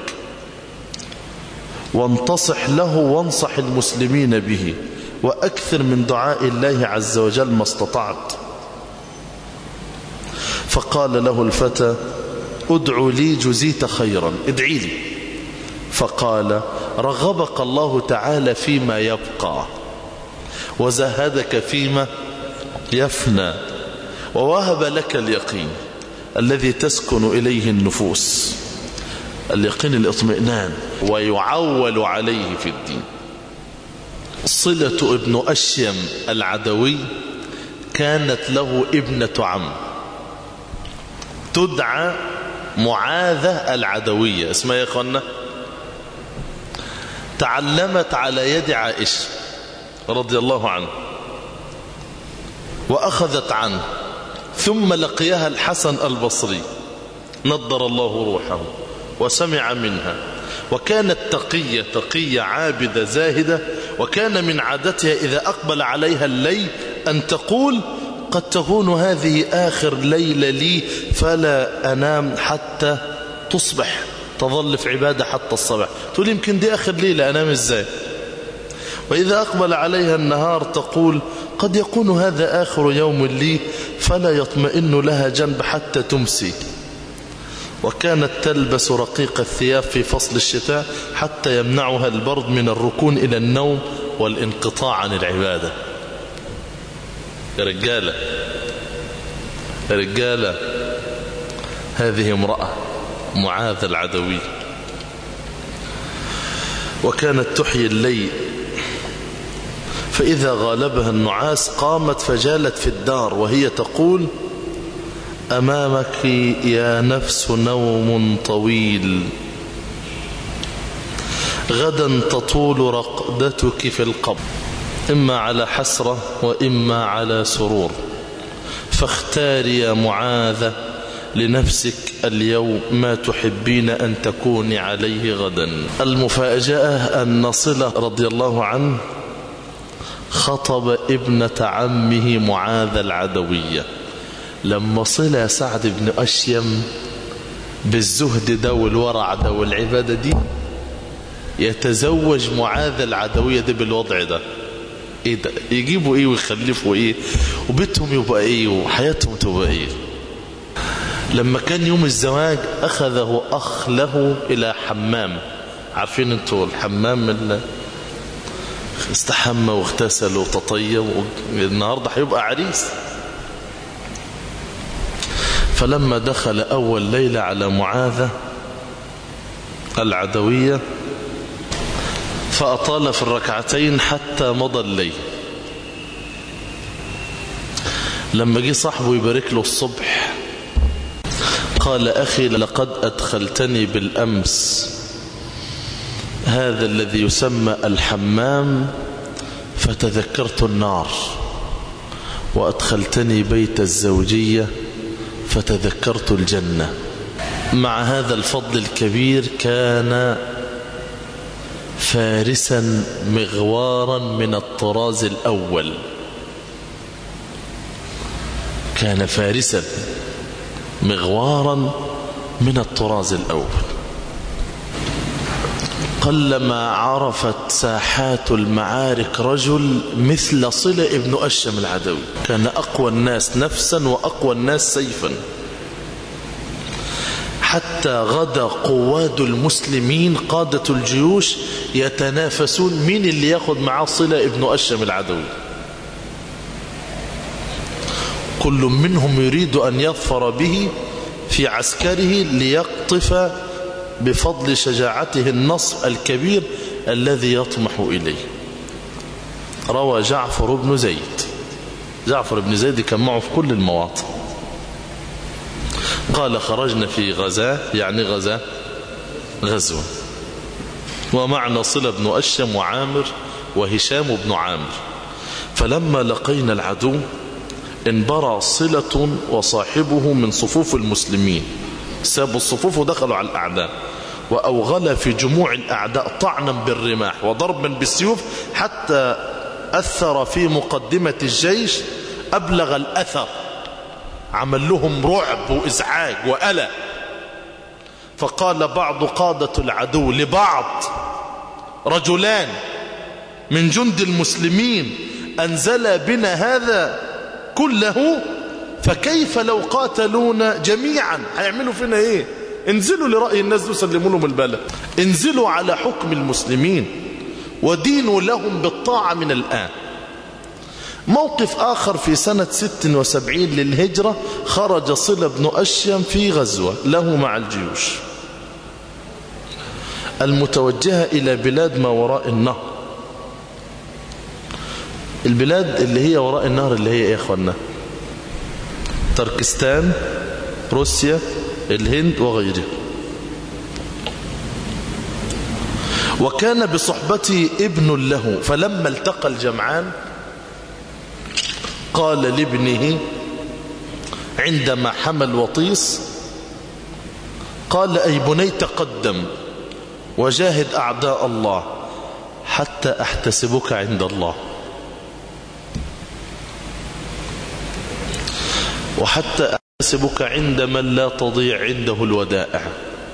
وانتصح له وانصح المسلمين به، وأكثر من دعاء الله عز وجل ما استطعت. فقال له الفتى: ادعو لي جزيت خيرا، ادعي لي. فقال رغبك الله تعالى فيما يبقى وزهدك فيما يفنى ووهب لك اليقين الذي تسكن إليه النفوس، اليقين الاطمئنان ويعول عليه في الدين. صلة ابن أشيم العدوي كانت له ابنة عم تدعى معاذة العدوية، اسمها يا اخوانا، تعلمت على يد عائشة رضي الله عنه وأخذت عنه، ثم لقيها الحسن البصري نضر الله روحه وسمع منها، وكانت تقية عابدة زاهدة، وكان من عادتها إذا أقبل عليها الليل أن تقول قد تكون هذه آخر ليلة لي فلا أنام حتى تصبح، تظل في عبادة حتى الصباح. تقول يمكن دي آخر ليلة أنام إزاي؟ وإذا أقبل عليها النهار تقول قد يكون هذا آخر يوم لي فلا يطمئن لها جنب حتى تمسي. وكانت تلبس رقيق الثياب في فصل الشتاء حتى يمنعها البرد من الركون إلى النوم والانقطاع عن العبادة. يا رجالة يا رجالة، هذه امرأة معاذ العدوي. وكانت تحيي الليل، فإذا غالبها النعاس قامت فجالت في الدار وهي تقول أمامك يا نفس نوم طويل، غدا تطول رقدتك في القبر، إما على حسرة وإما على سرور، فاختاري يا معاذة لنفسك اليوم ما تحبين أن تكوني عليه غدا. المفاجأة أن صلة رضي الله عنه خطب ابنة عمه معاذ العدوية. لما صلة سعد بن أشيم بالزهد ده والورع ده والعبادة دي يتزوج معاذ العدوية دي بالوضع ده، ايه ده؟ يجيبوا ايه ويخلفوا ايه وبيتهم يبقى ايه وحياتهم تبقى ايه. لما كان يوم الزواج أخذه أخ له إلى حمام، عارفين انتوا الحمام اللي استحمى واغتسل وتطيب، النهاردة هيبقى عريس. فلما دخل أول ليلة على معاذة العدوية فأطال في الركعتين حتى مضى الليل. لما جه صاحبه يبارك له الصبح قال أخي لقد أدخلتني بالأمس هذا الذي يسمى الحمام فتذكرت النار، وأدخلتني بيت الزوجية فتذكرت الجنة. مع هذا الفضل الكبير كان فارسا مغوارا من الطراز الأول، كان فارسا مغوارا من الطراز الأول. قلما عرفت ساحات المعارك رجل مثل صلة ابن أشيم العدوي، كان أقوى الناس نفسا وأقوى الناس سيفا، حتى غدا قواد المسلمين قادة الجيوش يتنافسون مين اللي ياخد معاه صلة ابن أشيم العدوي. كل منهم يريد أن يظفر به في عسكره ليقطف بفضل شجاعته النصر الكبير الذي يطمح إليه. روى جعفر بن زيد، جعفر بن زيد كان معه في كل المواطن، قال خرجنا في غزاة، يعني غزوة، ومعنا صلة بن أشيم وعامر وهشام بن عامر، فلما لقينا العدو انبرى صلة وصاحبه من صفوف المسلمين، سابوا الصفوف ودخلوا على الأعداء، وأوغل في جموع الأعداء طعنا بالرماح وضربا بالسيوف حتى أثر في مقدمة الجيش أبلغ الأثر، عمل لهم رعب وإزعاج وألم. فقال بعض قادة العدو لبعض رجلان من جند المسلمين أنزل بنا هذا كله، فكيف لو قاتلونا جميعا، هيعملوا فينا ايه؟ انزلوا لرأي الناس وسلموا لهم البلد، انزلوا على حكم المسلمين ودينوا لهم بالطاعة من الآن. موقف آخر في سنة 76 للهجرة، خرج صلة بن أشيم في غزوة له مع الجيوش المتوجهة إلى بلاد ما وراء النهر. البلاد اللي هي وراء النهر اللي هي ايه يا اخوانا؟ تركستان، روسيا، الهند وغيره. وكان بصحبته ابن له، فلما التقى الجمعان قال لابنه عندما حمل وطيس، قال أي بني تقدم وجاهد أعداء الله حتى أحتسبك عند الله، وحتى أحتسبك عند من لا تضيع عنده الودائع.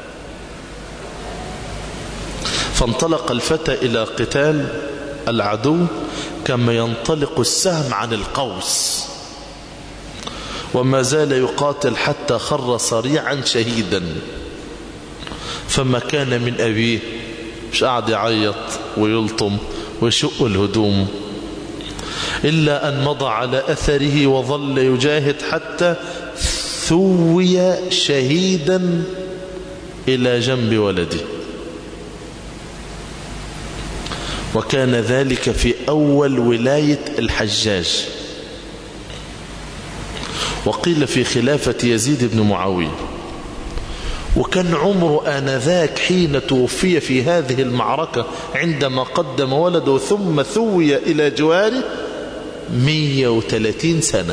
فانطلق الفتى إلى قتال العدو كما ينطلق السهم عن القوس، وما زال يقاتل حتى خر صريعا شهيدا. فما كان من أبيه، مش قاعد يعيط ويلطم ويشق الهدوم، إلا أن مضى على أثره وظل يجاهد حتى ثوي شهيدا إلى جنب ولده. وكان ذلك في أول ولاية الحجاج، وقيل في خلافة يزيد بن معاوية. وكان عمره آنذاك حين توفي في هذه المعركة عندما قدم ولده ثم ثوي إلى جواره 130 سنة.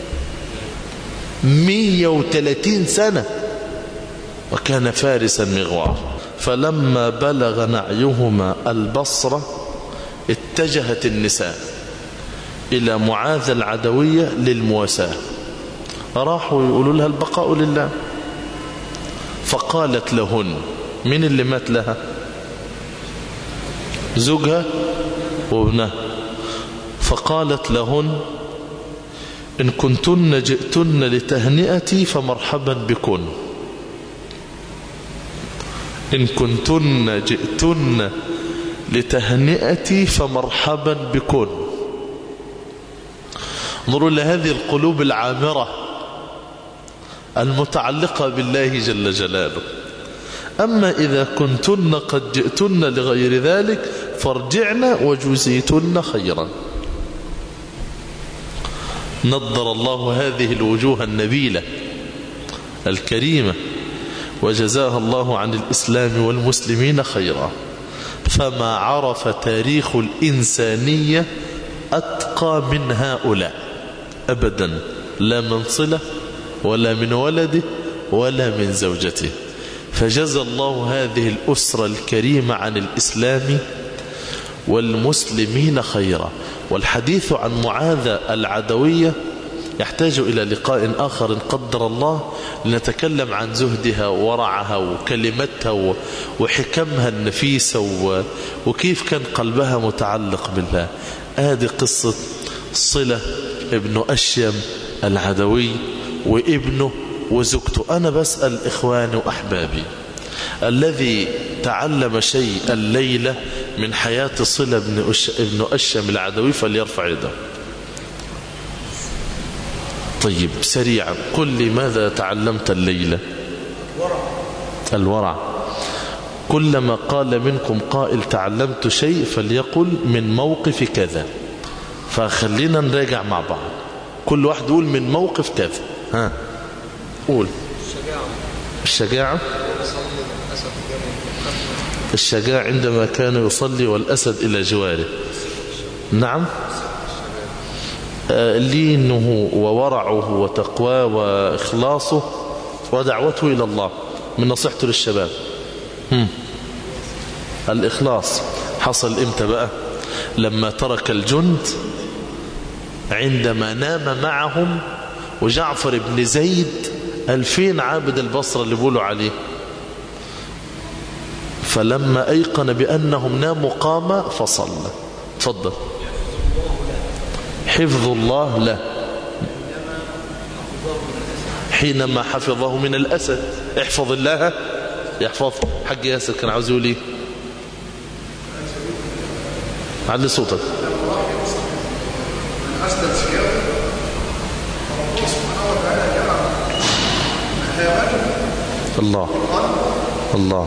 130 سنة، وكان فارسا مغوار. فلما بلغ نعيهما البصرة اتجهت النساء إلى معاذ العدوية للمواساة، راحوا يقولوا لها البقاء لله. فقالت لهن، من اللي مات لها؟ زوجها وابنها. فقالت لهن إن كنتن جئتن لتهنئتي فمرحبا بكن، إن كنتن جئتن لتهنئتي فمرحبا بكن. انظروا لهذه القلوب العامرة المتعلقة بالله جل جلاله. أما إذا كنتن قد جئتن لغير ذلك فارجعن وجزيتن خيرا. نضر الله هذه الوجوه النبيلة الكريمة وجزاها الله عن الإسلام والمسلمين خيرا. فما عرف تاريخ الإنسانية أتقى من هؤلاء أبدا، لا من صلة ولا من ولده ولا من زوجته. فجزى الله هذه الأسرة الكريمة عن الإسلام والمسلمين خيرا. والحديث عن معاذ العدوية يحتاج إلى لقاء آخر إن قدر الله، لنتكلم عن زهدها وورعها وكلمتها وحكمها النفيسة وكيف كان قلبها متعلق بالله. هذه قصة صلة ابن أشيم العدوي وابنه وزوجته. أنا بسأل إخواني وأحبابي، الذي تعلم شيء الليلة من حياة صلة ابن أشيم العدوي فليرفع يده. طيب سريعا قل لي ماذا تعلمت الليلة؟ الورع. كلما قال منكم قائل تعلمت شيء فليقل من موقف كذا. فخلينا نراجع مع بعض، كل واحد يقول من موقف كذا. ها قول. الشجاعة. الشجاعة عندما كان يصلي والأسد إلى جواره. نعم. لينه وورعه وتقواه وإخلاصه ودعوته إلى الله. من نصيحته للشباب الإخلاص. حصل إمتى بقى؟ لما ترك الجند عندما نام معهم وجعفر بن زيد 2000 عابد البصرة اللي بيقولوا عليه. فلما أيقن بأنهم ناموا قام فصلى. تفضل. حفظ الله له. حينما حفظه من الأسد. احفظ الله يحفظ. حق ياسر كان عاوز يقول ايه؟ علي صوتك. الله الله.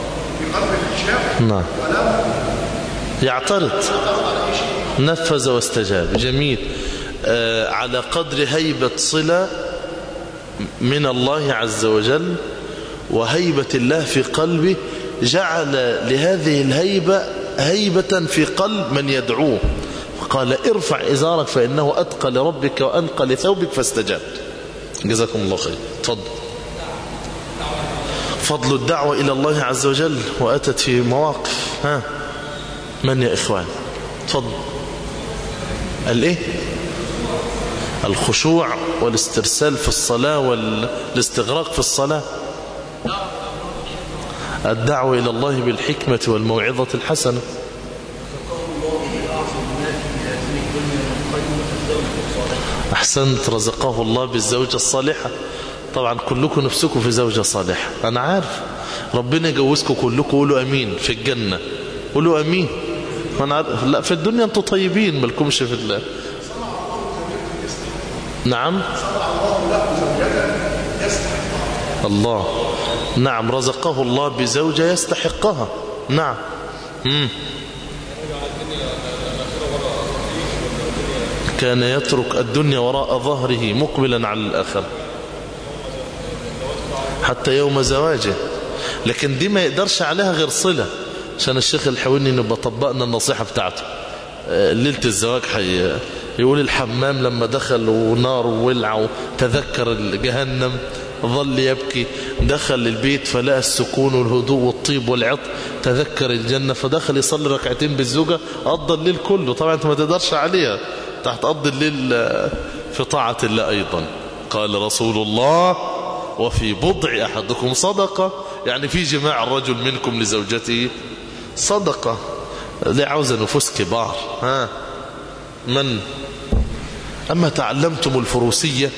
نعم يعترض. نفذ واستجاب. جميل. على قدر هيبة صلة من الله عز وجل وهيبة الله في قلبه جعل لهذه الهيبة هيبة في قلب من يدعوه، قال ارفع إزارك فإنه أتقى لربك وأنقى لثوبك فاستجاب. جزاكم الله خير. تفضل. فضل الدعوة إلى الله عز وجل وأتت في مواقف. من يا إخوان؟ تفضل. الإيه؟ الخشوع والاسترسال في الصلاة والاستغراق في الصلاة. الدعوة إلى الله بالحكمة والموعظة الحسنة. أحسنت. رزقه الله بالزوجة الصالحة. طبعا كلكم نفسكم في زوجة صالحة، أنا عارف. ربنا يجوزكم كلكم. قولوا أمين في الجنة. قولوا أمين. لا في الدنيا أنتم طيبين مالكمش في الله. نعم الله. نعم رزقه الله بزوجة يستحقها. نعم. كان يترك الدنيا وراء ظهره مقبلا على الآخرة حتى يوم زواجه. لكن دي ما يقدرش عليها غير صلة. عشان الشيخ الحويني نبقى طبقنا النصيحة بتاعته ليلة الزواج. يقول الحمام لما دخل ونار وولع وتذكر جهنم ظل يبكي. دخل البيت فلقى السكون والهدوء والطيب والعطر، تذكر الجنة فدخل يصلي ركعتين بالزوجة. قضى الليل كله. طبعا انت ما تقدرش عليها، تحت قضي الليل في طاعة الله أيضا. قال رسول الله وفي بضع أحدكم صدقة، يعني في جماع الرجل منكم لزوجته صدقة. دي عاوزة نفوس كبار. من؟ أما تعلمتم الفروسية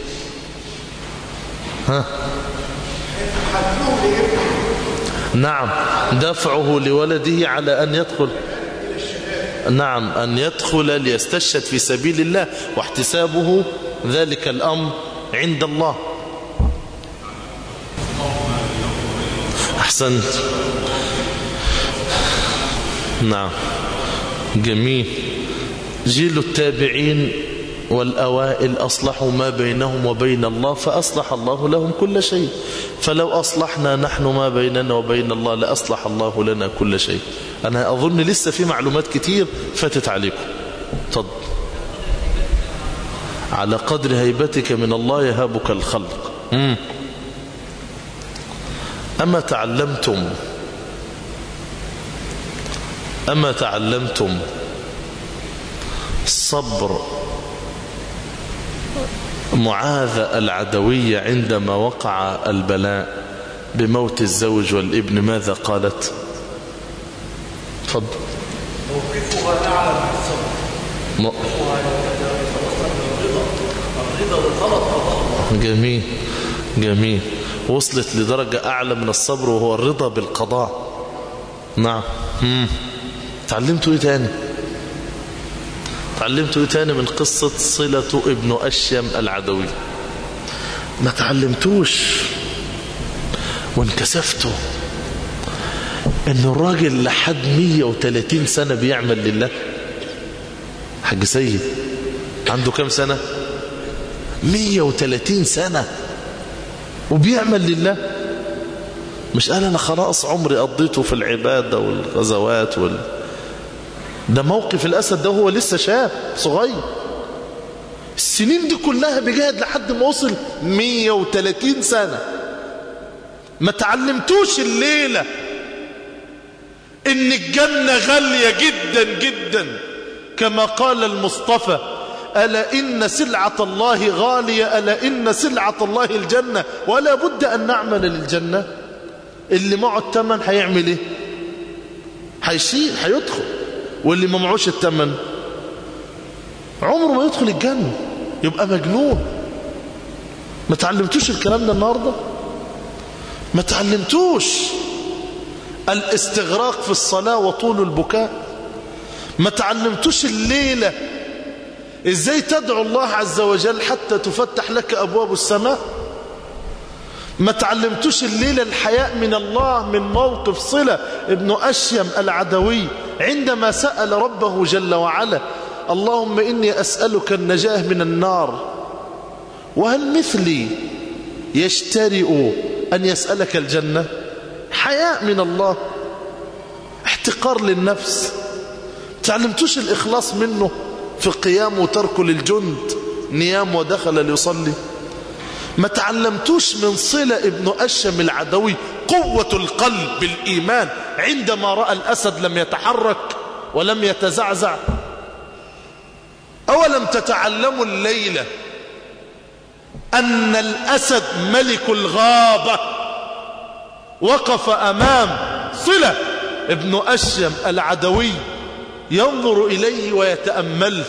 نعم دفعه لولده على أن يدخل. نعم أن يدخل ليستشهد في سبيل الله واحتسابه ذلك الأمر عند الله. أحسنت. نعم جميل. جيل التابعين والأوائل أصلحوا ما بينهم وبين الله فأصلح الله لهم كل شيء. فلو أصلحنا نحن ما بيننا وبين الله لأصلح الله لنا كل شيء. أنا أظن لسه في معلومات كتير فاتت عليكم. تفضل. على قدر هيبتك من الله يهابك الخلق. أما تعلمتم صبر معاذ العدوية عندما وقع البلاء بموت الزوج والابن ماذا قالت؟ تفضل. موقفها أعلى من الصبر. جميل جميل. وصلت لدرجة أعلى من الصبر وهو الرضا بالقضاء. نعم. تعلمتوا إيه تاني؟ تعلمتوا إيه تاني من قصة صلة ابن أشيم العدوي؟ ما تعلمتوش وانكسفتوا إن الراجل لحد 130 سنة بيعمل لله. حاج سيد عنده كم سنة؟ 130 سنة وبيعمل لله. مش قال أنا خلاص عمري قضيته في العبادة والغزوات ده موقف الأسد ده هو لسه شاب صغير. السنين دي كلها بجهد لحد ما وصل 130 سنة. ما تعلمتوش الليلة إن الجنة غالية جدا جدا كما قال المصطفى ألا إن سلعة الله غالية، ألا إن سلعة الله الجنة، ولا بد أن نعمل للجنة. اللي معه الثمن هيعمل إيه؟ هيشيل هيدخل، واللي ما معوش الثمن عمره ما يدخل الجنة، يبقى مجنون. ما تعلمتوش الكلام ده النهاردة؟ ما تعلمتوش الاستغراق في الصلاة وطول البكاء؟ ما تعلمتوش الليلة ازاي تدعو الله عز وجل حتى تفتح لك أبواب السماء؟ ما تعلمتوش الليلة الحياء من الله من موقف صلة ابن أشيم العدوي عندما سأل ربه جل وعلا اللهم إني أسألك النجاة من النار، وهل مثلي يجترئ أن يسألك الجنة؟ حياء من الله، احتقار للنفس. تعلمتوش الإخلاص منه في قيام وترك للجند نيام ودخل ليصلي؟ ما تعلمتوش من صلة ابن أشم العدوي قوة القلب بالإيمان عندما رأى الأسد لم يتحرك ولم يتزعزع؟ أولم تتعلموا الليلة أن الأسد ملك الغابة وقف أمام صلة ابن أشم العدوي ينظر إليه ويتأمل؟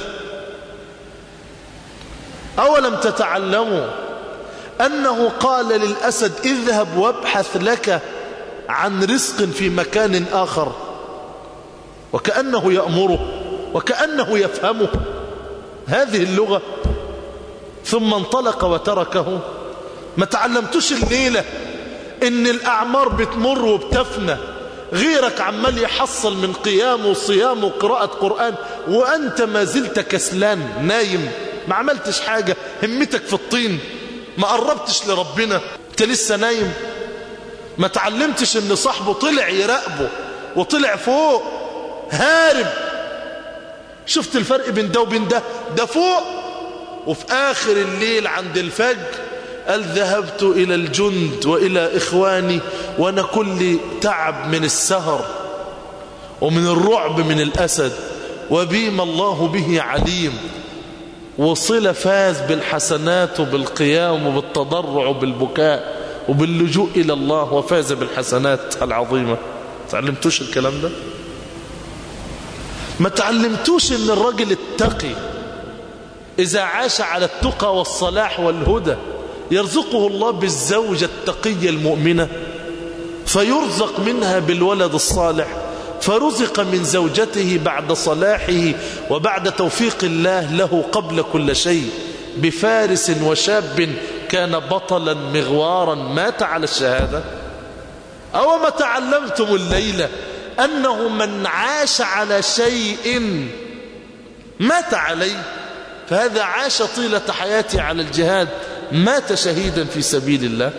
أولم تتعلموا أنه قال للأسد اذهب وابحث لك عن رزق في مكان آخر، وكأنه يأمره وكأنه يفهمه هذه اللغة، ثم انطلق وتركه؟ ما تعلمتوش الليلة إن الأعمار بتمر وبتفنى، غيرك عمال يحصل من قيام وصيام وقراءة قرآن وأنت ما زلت كسلان نايم، ما عملتش حاجة، همتك في الطين، ما قربتش لربنا، انت لسه نايم. ما تعلمتش ان صاحبه طلع يراقبه وطلع فوق هارب. شفت الفرق بين ده وبين ده؟ ده فوق وفي آخر الليل عند الفجر قال ذهبت إلى الجند وإلى إخواني وأنا كل تعب من السهر ومن الرعب من الأسد وبيم الله به عليم. وصل فاز بالحسنات وبالقيام وبالتضرع وبالبكاء وباللجوء إلى الله وفاز بالحسنات العظيمة. تعلمتوش الكلام ده؟ ما تعلمتوش ان الرجل التقي إذا عاش على التقى والصلاح والهدى يرزقه الله بالزوجة التقية المؤمنة فيرزق منها بالولد الصالح، فرزق من زوجته بعد صلاحه وبعد توفيق الله له قبل كل شيء بفارس وشاب كان بطلا مغوارا مات على الشهادة. أو ما تعلمتم الليلة أنه من عاش على شيء مات عليه، فهذا عاش طيلة حياته على الجهاد، مات شهيدا في سبيل الله.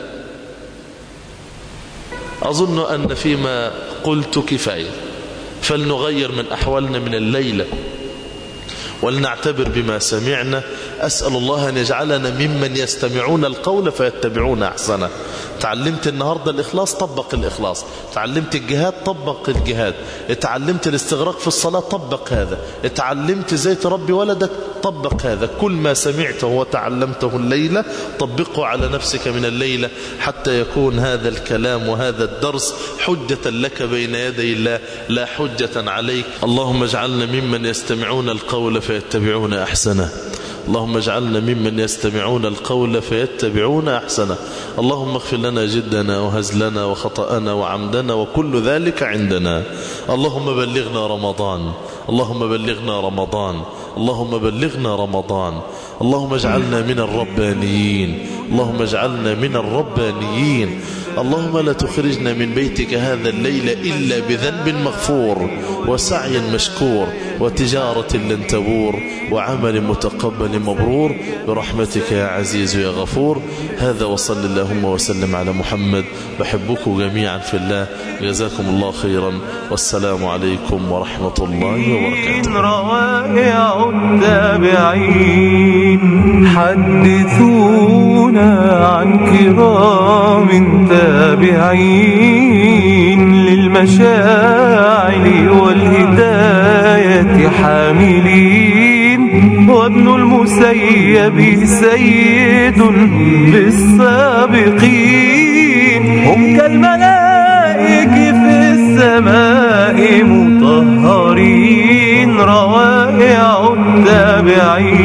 أظن أن فيما قلت كفاية، فلنغير من أحوالنا من الليلة ولنعتبر بما سمعنا. أسأل الله أن يجعلنا ممن يستمعون القول فيتبعون أحسنه. تعلمت النهاردة الإخلاص، طبق الإخلاص. تعلمت الجهاد، طبق الجهاد. اتعلمت الاستغراق في الصلاة، طبق هذا. اتعلمت ازاي تربي ولدك، طبق هذا. كل ما سمعته وتعلمته الليلة طبقه على نفسك من الليلة حتى يكون هذا الكلام وهذا الدرس حجة لك بين يدي الله لا حجة عليك. اللهم اجعلنا ممن يستمعون القول فيتبعون أحسنه. اللهم اجعلنا ممن يستمعون القول فيتبعون أحسنه. اللهم اغفر لنا جدنا وهزلنا وخطأنا وعمدنا وكل ذلك عندنا. اللهم بلغنا رمضان، اللهم بلغنا رمضان، اللهم بلغنا رمضان. اللهم اجعلنا من الربانيين، اللهم اجعلنا من الربانيين. اللهم لا تخرجنا من بيتك هذا الليل إلا بذنب مغفور وسعي مشكور وتجارة لن تبور وعمل متقبل مبرور برحمتك يا عزيز يا غفور. هذا وصل اللهم وسلم على محمد. بحبكم جميعا في الله، جزاكم الله خيرا، والسلام عليكم ورحمة الله وبركاته. روائع التابعين حدثونا عن كرام تابعين للمشاعر والهداية حاملين. وابن المسيب سيد بالسابقين، هم كالملائك في السماء مطهرين. روائع التابعين